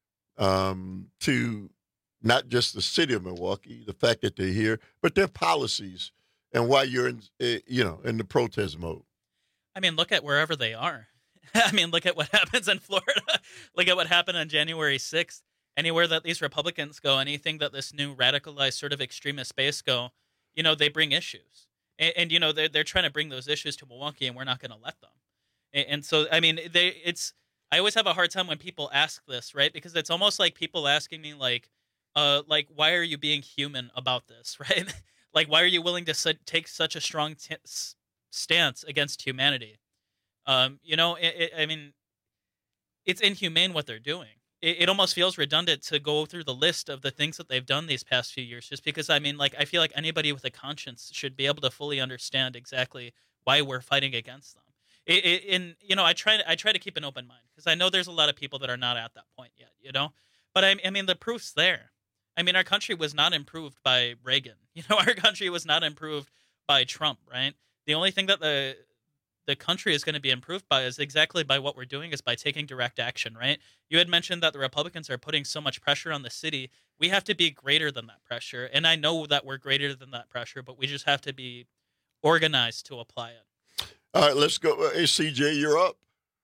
um, to not just the city of Milwaukee, the fact that they're here, but their policies and why you're in, you know, in the protest mode? I mean, look at wherever they are. I mean, look at what happens in Florida. Look at what happened on January sixth. Anywhere that these Republicans go, anything that this new radicalized sort of extremist base go, you know, they bring issues. And, and you know, they're, they're trying to bring those issues to Milwaukee, and we're not going to let them. And, and so, I mean, they it's I always have a hard time when people ask this, right? Because it's almost like people asking me, like, uh, like, why are you being human about this, right? Like, why are you willing to su- take such a strong t- stance against humanity? Um, you know, it, it, I mean, it's inhumane what they're doing. It, it almost feels redundant to go through the list of the things that they've done these past few years, just because, I mean, like, I feel like anybody with a conscience should be able to fully understand exactly why we're fighting against them. It, it, and, you know, I try to, I try to keep an open mind, because I know there's a lot of people that are not at that point yet, you know, but I, I mean, the proof's there. I mean, our country was not improved by Reagan. You know, our country was not improved by Trump, right? The only thing that the the country is going to be improved by is exactly by what we're doing, is by taking direct action, right? You had mentioned that the Republicans are putting so much pressure on the city. We have to be greater than that pressure. And I know that we're greater than that pressure, but we just have to be organized to apply it. All right, let's go. Hey, C J, you're up.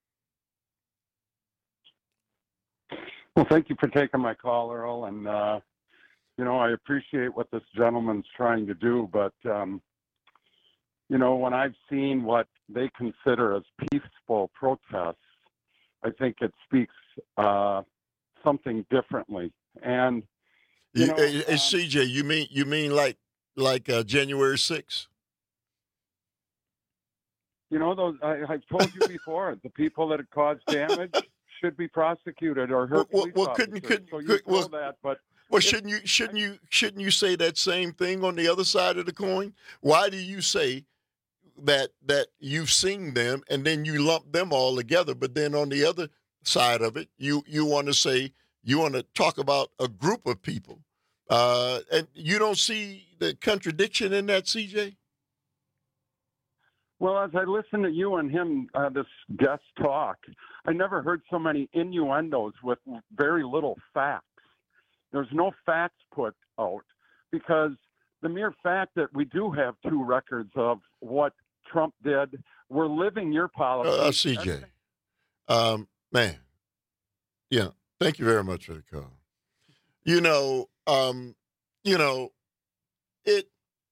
Well, thank you for taking my call, Earl. And, uh, you know, I appreciate what this gentleman's trying to do, but, um, you know, when I've seen what they consider as peaceful protests, I think it speaks uh, something differently. And you, you know, hey, hey, um, C J, you mean you mean like like uh, January sixth? You know, those I, I've told you before, the people that have caused damage should be prosecuted or hurt. Well, well, well couldn't couldn't so you could, know well, that, but. Well, shouldn't you shouldn't you shouldn't you say that same thing on the other side of the coin? Why do you say that that you've seen them and then you lump them all together, but then on the other side of it, you you want to say you want to talk about a group of people, uh, and you don't see the contradiction in that, C J? Well, as I listen to you and him, uh, this guest talk, I never heard so many innuendos with very little facts. There's no facts put out, because the mere fact that we do have two records of what Trump did, we're living your policy. Uh, C J, um, man, yeah, thank you very much for the call. You know, um, you know, it.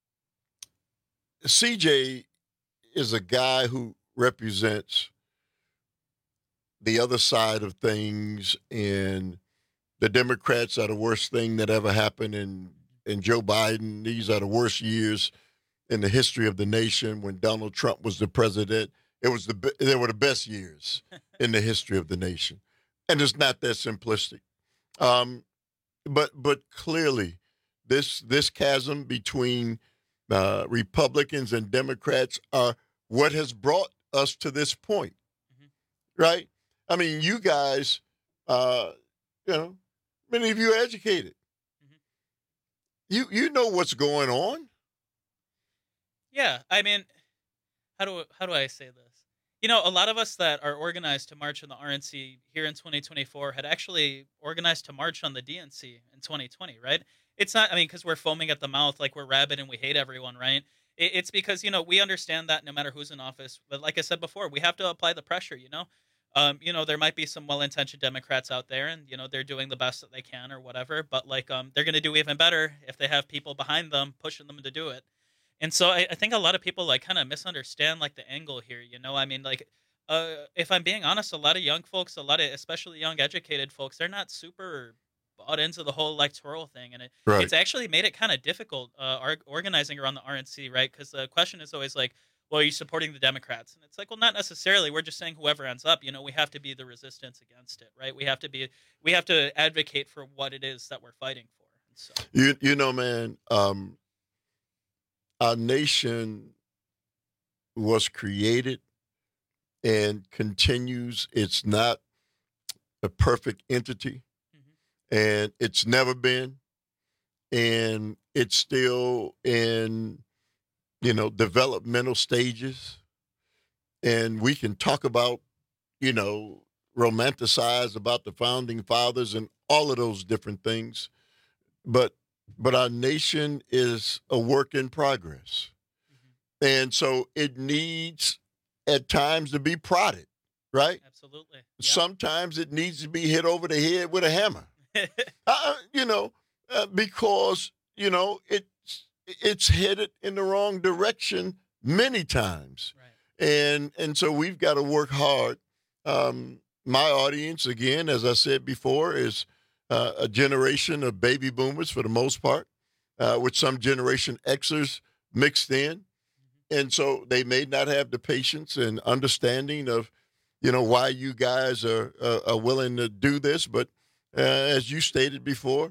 C J is a guy who represents the other side of things, and the Democrats are the worst thing that ever happened in, in Joe Biden. These are the worst years in the history of the nation. When Donald Trump was the president, it was the they were the best years in the history of the nation. And it's not that simplistic. Um, but but clearly, this this chasm between uh, Republicans and Democrats are what has brought us to this point, mm-hmm. right? I mean, you guys, uh, you know, many of you are educated. Mm-hmm. You you know what's going on. Yeah, I mean, how do how do I say this? You know, a lot of us that are organized to march in the R N C here in twenty twenty-four had actually organized to march on the D N C in twenty twenty, right? It's not, I mean, because we're foaming at the mouth like we're rabid and we hate everyone, right? It, it's because, you know, we understand that no matter who's in office, but like I said before, we have to apply the pressure, you know? Um, you know, there might be some well-intentioned Democrats out there and, you know, they're doing the best that they can or whatever, but like um, they're going to do even better if they have people behind them pushing them to do it. And so I, I think a lot of people like kind of misunderstand like the angle here, you know? I mean, like, uh, if I'm being honest, a lot of young folks, a lot of especially young educated folks, they're not super bought into the whole electoral thing, and it, right. it's actually made it kind of difficult uh, our, organizing around the R N C, right? Because the question is always like, well, are you supporting the Democrats? And it's like, well, not necessarily. We're just saying whoever ends up, you know, we have to be the resistance against it, right? We have to be, we have to advocate for what it is that we're fighting for. And so, you, you know, man, um, our nation was created and continues. It's not a perfect entity, mm-hmm. and it's never been, and it's still in, you know, developmental stages. And we can talk about, you know, romanticize about the founding fathers and all of those different things. But but our nation is a work in progress. Mm-hmm. And so it needs at times to be prodded, right? Absolutely. Yep. Sometimes it needs to be hit over the head with a hammer, uh, you know, uh, because, you know, it, it's headed in the wrong direction many times. Right. And and so we've got to work hard. Um, my audience, again, as I said before, is uh, a generation of baby boomers for the most part, uh, with some Generation Xers mixed in. Mm-hmm. And so they may not have the patience and understanding of, you know, why you guys are, uh, are willing to do this. But uh, as you stated before,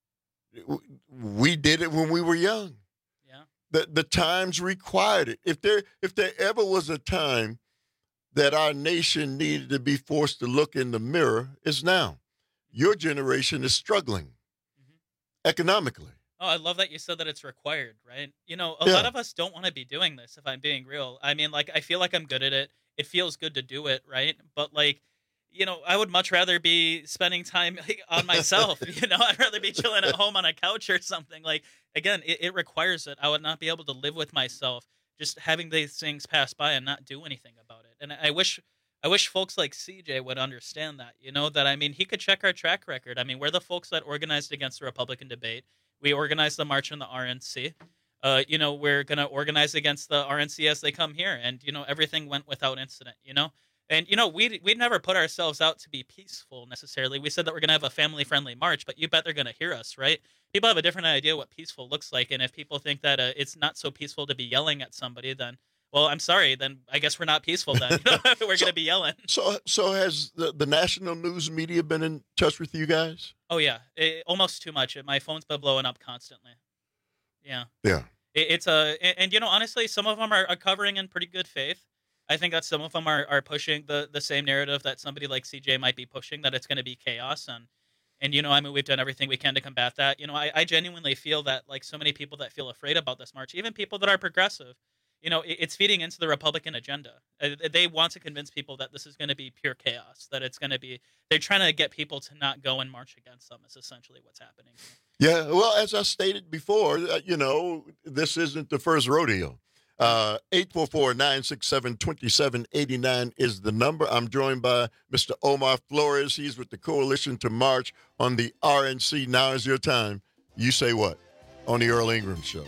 we did it when we were young. Yeah. The the times required it. If there if there ever was a time that our nation needed to be forced to look in the mirror, it's now. Your generation is struggling mm-hmm. economically. Oh, I love that you said that it's required, right? You know, a yeah. lot of us don't want to be doing this, if I'm being real. I mean, like, I feel like I'm good at it. It feels good to do it, right? But, like, you know, I would much rather be spending time like, on myself. You know, I'd rather be chilling at home on a couch or something. Like, again, it, it requires it. I would not be able to live with myself just having these things pass by and not do anything about it. And I wish, I wish folks like C J would understand that. You know, that I mean, he could check our track record. I mean, we're the folks that organized against the Republican debate. We organized the march in the R N C. Uh, you know, we're gonna organize against the R N C as they come here, and you know, everything went without incident. You know. And, you know, we we never put ourselves out to be peaceful necessarily. We said that we're going to have a family-friendly march, but you bet they're going to hear us, right? People have a different idea what peaceful looks like. And if people think that uh, it's not so peaceful to be yelling at somebody, then, well, I'm sorry. Then I guess we're not peaceful then. We're so, going to be yelling. So so has the, the national news media been in touch with you guys? Oh, yeah. It, almost too much. My phone's been blowing up constantly. Yeah. Yeah. It, it's a, and, and, you know, honestly, some of them are, are covering in pretty good faith. I think that some of them are, are pushing the, the same narrative that somebody like C J might be pushing, that it's going to be chaos. And, and, you know, I mean, we've done everything we can to combat that. You know, I, I genuinely feel that, like, so many people that feel afraid about this march, even people that are progressive, you know, it, it's feeding into the Republican agenda. Uh, they want to convince people that this is going to be pure chaos, that it's going to be, they're trying to get people to not go and march against them is essentially what's happening here. Yeah, well, as I stated before, uh, you know, this isn't the first rodeo. Uh, eight four four, nine six seven, two seven eight nine is the number. I'm joined by Mister Omar Flores. He's with the Coalition to March on the R N C. Now is your time. You say what on the Earl Ingram Show.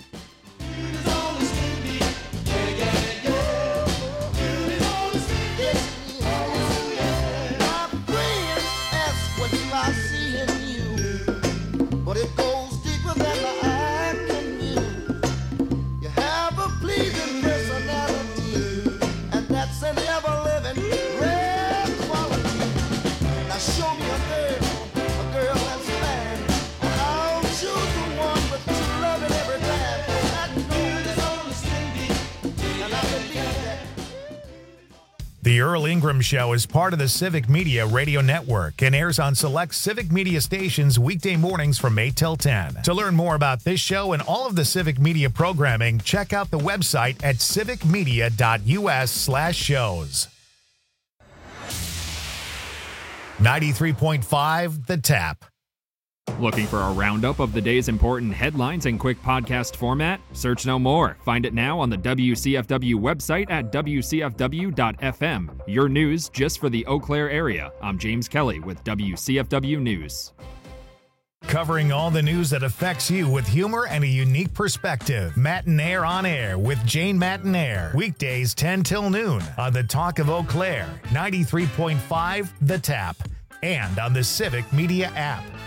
The Earl Ingram Show is part of the Civic Media Radio Network and airs on select Civic Media stations weekday mornings from eight till ten. To learn more about this show and all of the Civic Media programming, check out the website at civicmedia.us slash shows. ninety-three point five The Tap. Looking for a roundup of the day's important headlines in quick podcast format? Search no more. Find it now on the W C F W website at w c f w dot f m. Your news just for the Eau Claire area. I'm James Kelly with W C F W News. Covering all the news that affects you with humor and a unique perspective. Matinaire on Air with Jane Matinaire. Weekdays ten till noon on the Talk of Eau Claire, ninety-three point five The Tap, and on the Civic Media app.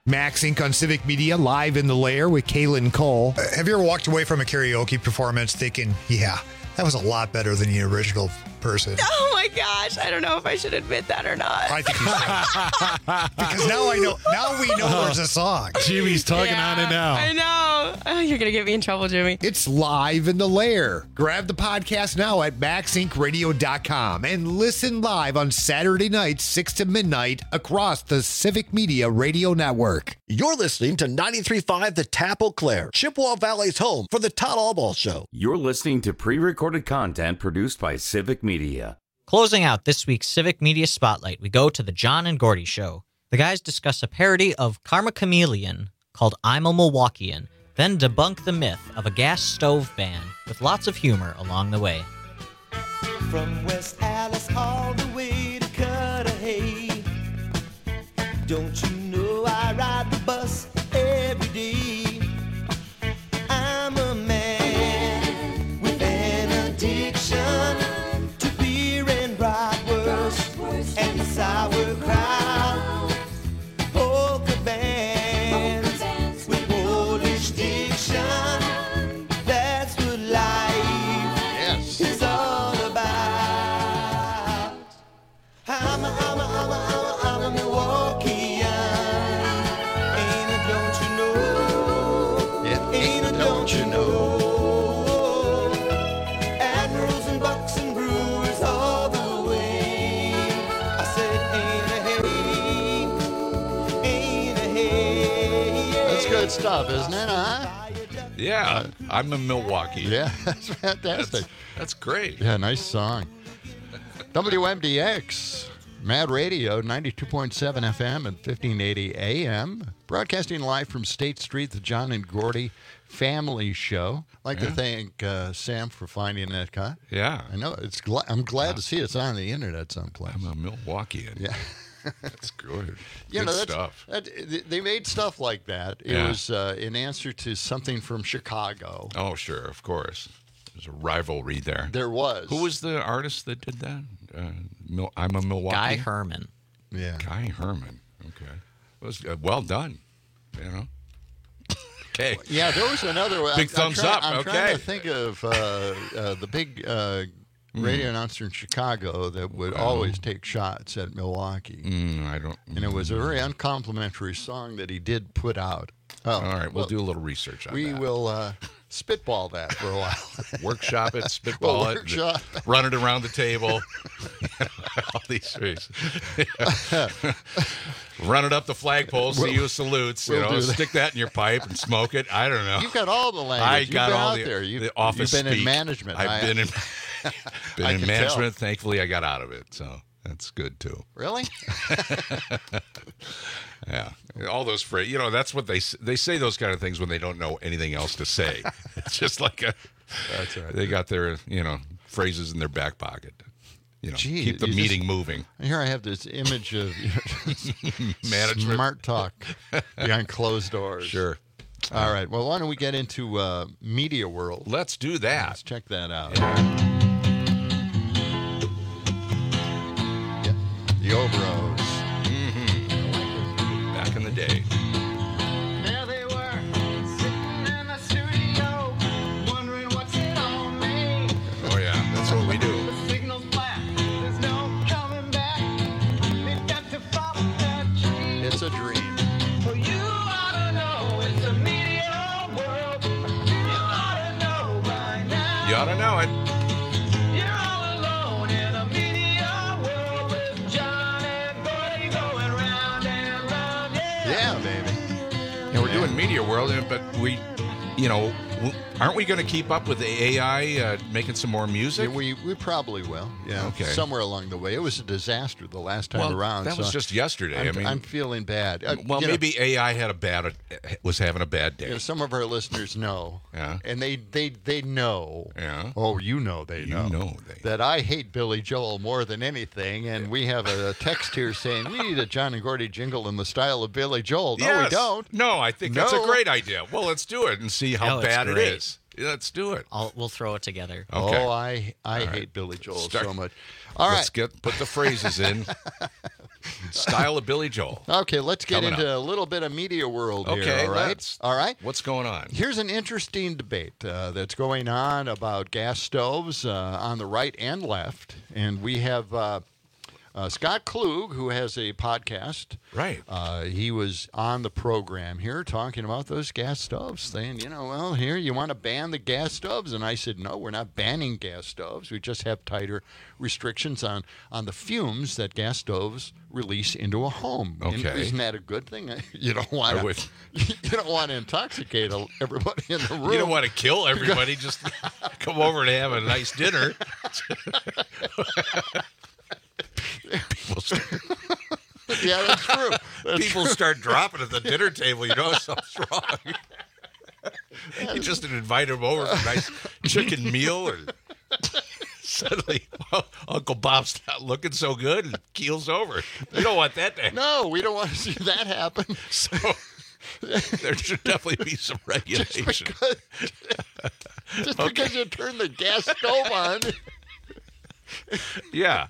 Max Incorporated on Civic Media, live in the lair with Kaylin Cole. Uh, have you ever walked away from a karaoke performance thinking, yeah, that was a lot better than the original person? Oh my gosh, I don't know if I should admit that or not. I think you should. Because now I know. Now we know there's a song. Jimmy's talking Yeah, on it now. I know. Oh, you're going to get me in trouble, Jimmy. It's live in the lair. Grab the podcast now at max inc radio dot com and listen live on Saturday nights, six to midnight, across the Civic Media Radio Network. You're listening to ninety-three point five The Tap Eau Claire, Chippewa Valley's home for the Todd Allball Show. You're listening to pre-recorded content produced by Civic Media. Closing out this week's Civic Media Spotlight, we go to the John and Gordy Show. The guys discuss a parody of Karma Chameleon called I'm a Milwaukeean, then debunk the myth of a gas stove band with lots of humor along the way. From West Alice all the way to Cudahy, don't you know I ride the bus every day? I'm a man with an addiction to beer and bratwurst and sauerkraut, polka bands with Polish diction. That's what life is all about. I'm a, I'm a, I'm a, I'm a, I'm a Milwaukeean. Ain't it, don't you know? Ain't it, don't you know? Admirals and Bucks and Brewers all the way. I said, ain't a hey, ain't a hey. That's good stuff, isn't it, huh? Yeah, I'm in Milwaukee. Yeah, that's fantastic. That's, that's great. Yeah, nice song. W M D X, Mad Radio, ninety-two point seven F M and fifteen eighty A M. Broadcasting live from State Street, the John and Gordy Family Show. I'd like Yeah. to thank uh, Sam for finding that cut. Yeah. I know. It's. Gl- I'm glad to see it's on the internet someplace. I'm a Milwaukeean. Yeah. That's good. You Good know, that's, stuff. That, they made stuff like that. It Yeah. was uh, in answer to something from Chicago. Oh, sure, of course. There's a rivalry there. There was. Who was the artist that did that? Uh, Mil- I'm a Milwaukee. Guy Herman. Yeah. Guy Herman. Okay. It was uh, well done. You know. Okay. Yeah, there was another one. Big I'm, I'm thumbs trying, up. I'm okay. trying to think of uh, uh, the big uh, radio announcer in Chicago that would Oh. always take shots at Milwaukee. Mm, I don't. And it was a very uncomplimentary song that he did put out. Oh, All right, we'll well, do a little research on We that. will uh, spitball that for a while. Workshop it, spitball We'll it, workshop. run it around the table. All these things. Run it up the flagpole, see who salutes. You we'll know, do that. stick that in your pipe and smoke it. I don't know. You've got all the language. I You've got been all out the, there. You've, the office you've been in speak. management. I've I- been in, been I in can management. Thankfully, I got out of it, so that's good too. Really? Yeah, all those phrases. You know, that's what they s- they say those kind of things when they don't know anything else to say. It's just like a. That's right. They got their you know phrases in their back pocket. You know, Gee, keep the you meeting just- moving. Here I have this image of you know, Management. smart talk behind closed doors. Sure. All right. Well, why don't we get into uh, Media World? Let's do that. Let's check that out. Yeah. Yeah. The Obros. Mm-hmm. Back in the day. There they were, sitting in the studio, wondering what's it all mean. Oh yeah, that's what we do. The signal's black, there's no coming back. They've got to follow that tree. It's a dream. Well, you ought to know it's a media world. You ought to know by now. You ought to know it. You're all alone in a media world with John and Gordy going round and round. Yeah, Yeah, baby. Yeah, we're doing Media World, but we, you know, w- aren't we going to keep up with the A I uh, making some more music? Yeah, we we probably will. Yeah. Okay. Somewhere along the way, it was a disaster the last time Well, around. that was so just yesterday. I'm, I mean, I'm feeling bad. Uh, well, you know, maybe A I had a bad was having a bad day. you know, some of our listeners know. Yeah. And they they they know. Yeah. Oh, you know they You know. know they. That I hate Billy Joel more than anything, and we have a text here saying we need a John and Gordy jingle in the style of Billy Joel. No, Yes. we don't. No, I think that's a No. great idea. Well, let's do it and see how No, it's bad it great. is. Yeah, let's do it. I'll, we'll throw it together. Okay. Oh, I I All hate right. Billy Joel Start- so much. All right. Let's get put the phrases in. style of Billy Joel. Okay, let's get Coming into up. a little bit of media world Okay, here, all right? let's. All right. What's going on? Here's an interesting debate uh, that's going on about gas stoves uh, on the right and left. And we have uh, uh, Scott Klug, who has a podcast. Right. Uh, he was on the program here talking about those gas stoves, saying, you know, well, here, you want to ban the gas stoves? And I said, no, we're not banning gas stoves. We just have tighter restrictions on, on the fumes that gas stoves release into a home. And Okay. isn't that a good thing? You don't want I to would- you don't want to intoxicate everybody in the room. You don't want to kill everybody. Just come over and have a nice dinner. People start, Yeah, that's true. That's people true. start dropping at the dinner table. You know something's wrong. You just invite them over for a nice chicken meal, or suddenly well, Uncle Bob's not looking so good and keels over. You don't want that to happen. No, we don't want to see that happen. So there should definitely be some regulation. Just because, just because you turn the gas stove on, Yeah.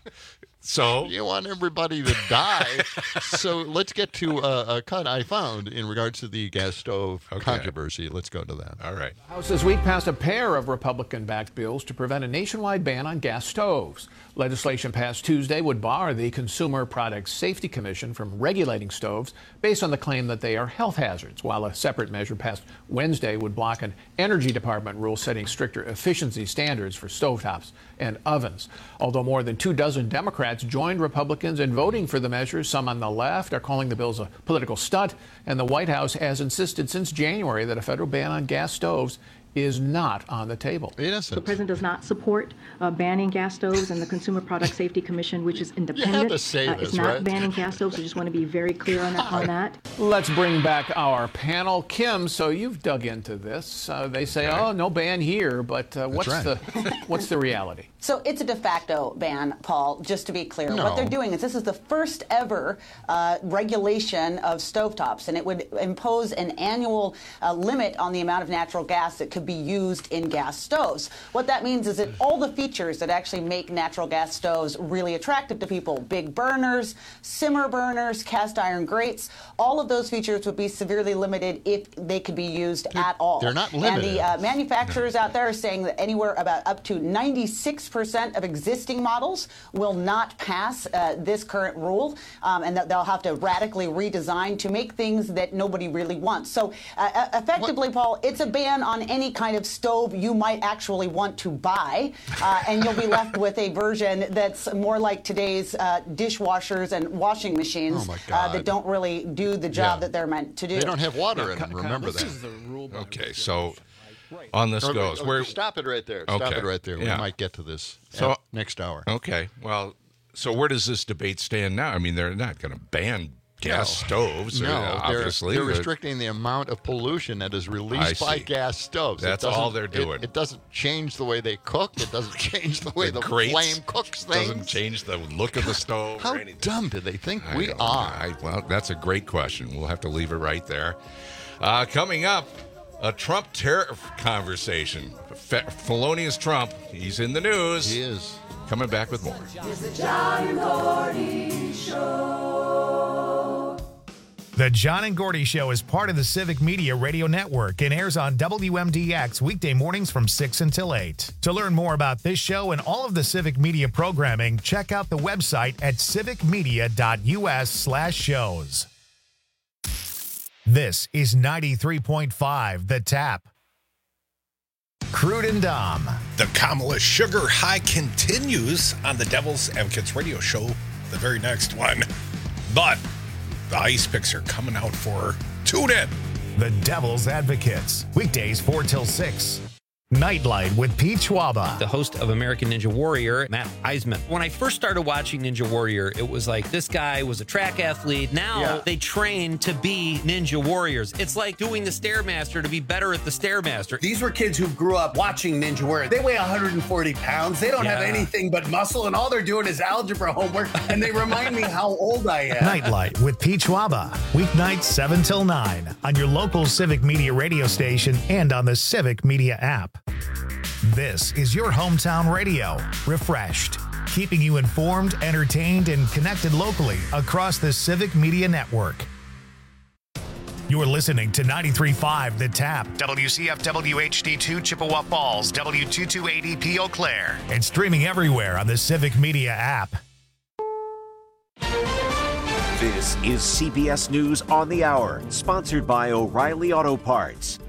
So you want everybody to die. So let's get to a, a cut I found in regards to the gas stove Okay. controversy. Let's go to that. All right. House this week passed a pair of Republican-backed bills to prevent a nationwide ban on gas stoves. Legislation passed Tuesday would bar the Consumer Product Safety Commission from regulating stoves based on the claim that they are health hazards, while a separate measure passed Wednesday would block an Energy Department rule setting stricter efficiency standards for stovetops and ovens. Although more than two dozen Democrats joined Republicans in voting for the measures, some on the left are calling the bills a political stunt, and the White House has insisted since January that a federal ban on gas stoves is not on the table. Innocent. The president does not support uh, banning gas stoves, and the Consumer Product Safety Commission, which is independent, to say uh, this, is not right? banning gas stoves. I just want to be very clear on that. On that. Let's bring back our panel. Kim, so you've dug into this. Uh, they say, oh, no ban here, but uh, what's right. the what's the reality? So it's a de facto ban, Paul, just to be clear. No. What they're doing is this is the first ever uh, regulation of stovetops, and it would impose an annual uh, limit on the amount of natural gas that could be used in gas stoves. What that means is that all the features that actually make natural gas stoves really attractive to people, big burners, simmer burners, cast iron grates, all of those features would be severely limited if they could be used at all. they're not And limited. the uh, manufacturers out there are saying that anywhere about up to ninety-six percent of existing models will not pass uh, this current rule, um, and that they'll have to radically redesign to make things that nobody really wants. So uh, effectively, Paul, it's a ban on any kind of stove you might actually want to buy, uh, and you'll be left with a version that's more like today's uh, dishwashers and washing machines Oh, my uh, God. that don't really do the job Yeah. that they're meant to do. They don't have water in Kyle, them. Remember this that. is the rule by Okay. which So on this Or- goes. or Where stop it right there. Stop Okay. it right there. Yeah. We might get to this So- at next hour. Okay. Well, so where does this debate stand now? I mean, they're not going to ban gas No. stoves. or, No, uh, they're, obviously. they're They're- restricting the amount of pollution that is I released by see. gas stoves. It That's all doesn't- they're it- doing. It, doesn't change the way they cook. It doesn't change the way the, grates flame cooks things. doesn't change the look of the stove How or anything. dumb do they think I we don't- are? I, well, that's a great question. We'll have to leave it right there. Uh, coming up, a Trump tariff conversation. Fe- felonious Trump. He's in the news. He is. Coming back with more. It's the John and Gordy Show. The John and Gordy Show is part of the Civic Media Radio Network and airs on W M D X weekday mornings from six until eight. To learn more about this show and all of the Civic Media programming, check out the website at civicmedia.us slash shows. This is ninety-three point five The Tap. Crude and Dom. The Kamala sugar high continues on the Devil's Advocates radio show, the very next one. But the ice picks are coming out for her. Tune in. The Devil's Advocates. Weekdays four till six. Nightlight with Pete Schwaba. The host of American Ninja Warrior, Matt Eisman. When I first started watching Ninja Warrior, it was like this guy was a track athlete. Now Yeah. they train to be Ninja Warriors. It's like doing the Stairmaster to be better at the Stairmaster. These were kids who grew up watching Ninja Warrior. They weigh one hundred forty pounds. They don't have Yeah. anything but muscle, and all they're doing is algebra homework, and they remind me how old I am. Nightlight with Pete Schwaba. Weeknights seven till nine on your local Civic Media radio station and on the Civic Media app. This is your hometown radio. Refreshed, keeping you informed, entertained, and connected locally across the Civic Media Network. You're listening to ninety-three point five The Tap, W C F W H D two Chippewa Falls, W two two eight E P Eau Claire, and streaming everywhere on the Civic Media app. This is C B S News on the Hour, sponsored by O'Reilly Auto Parts.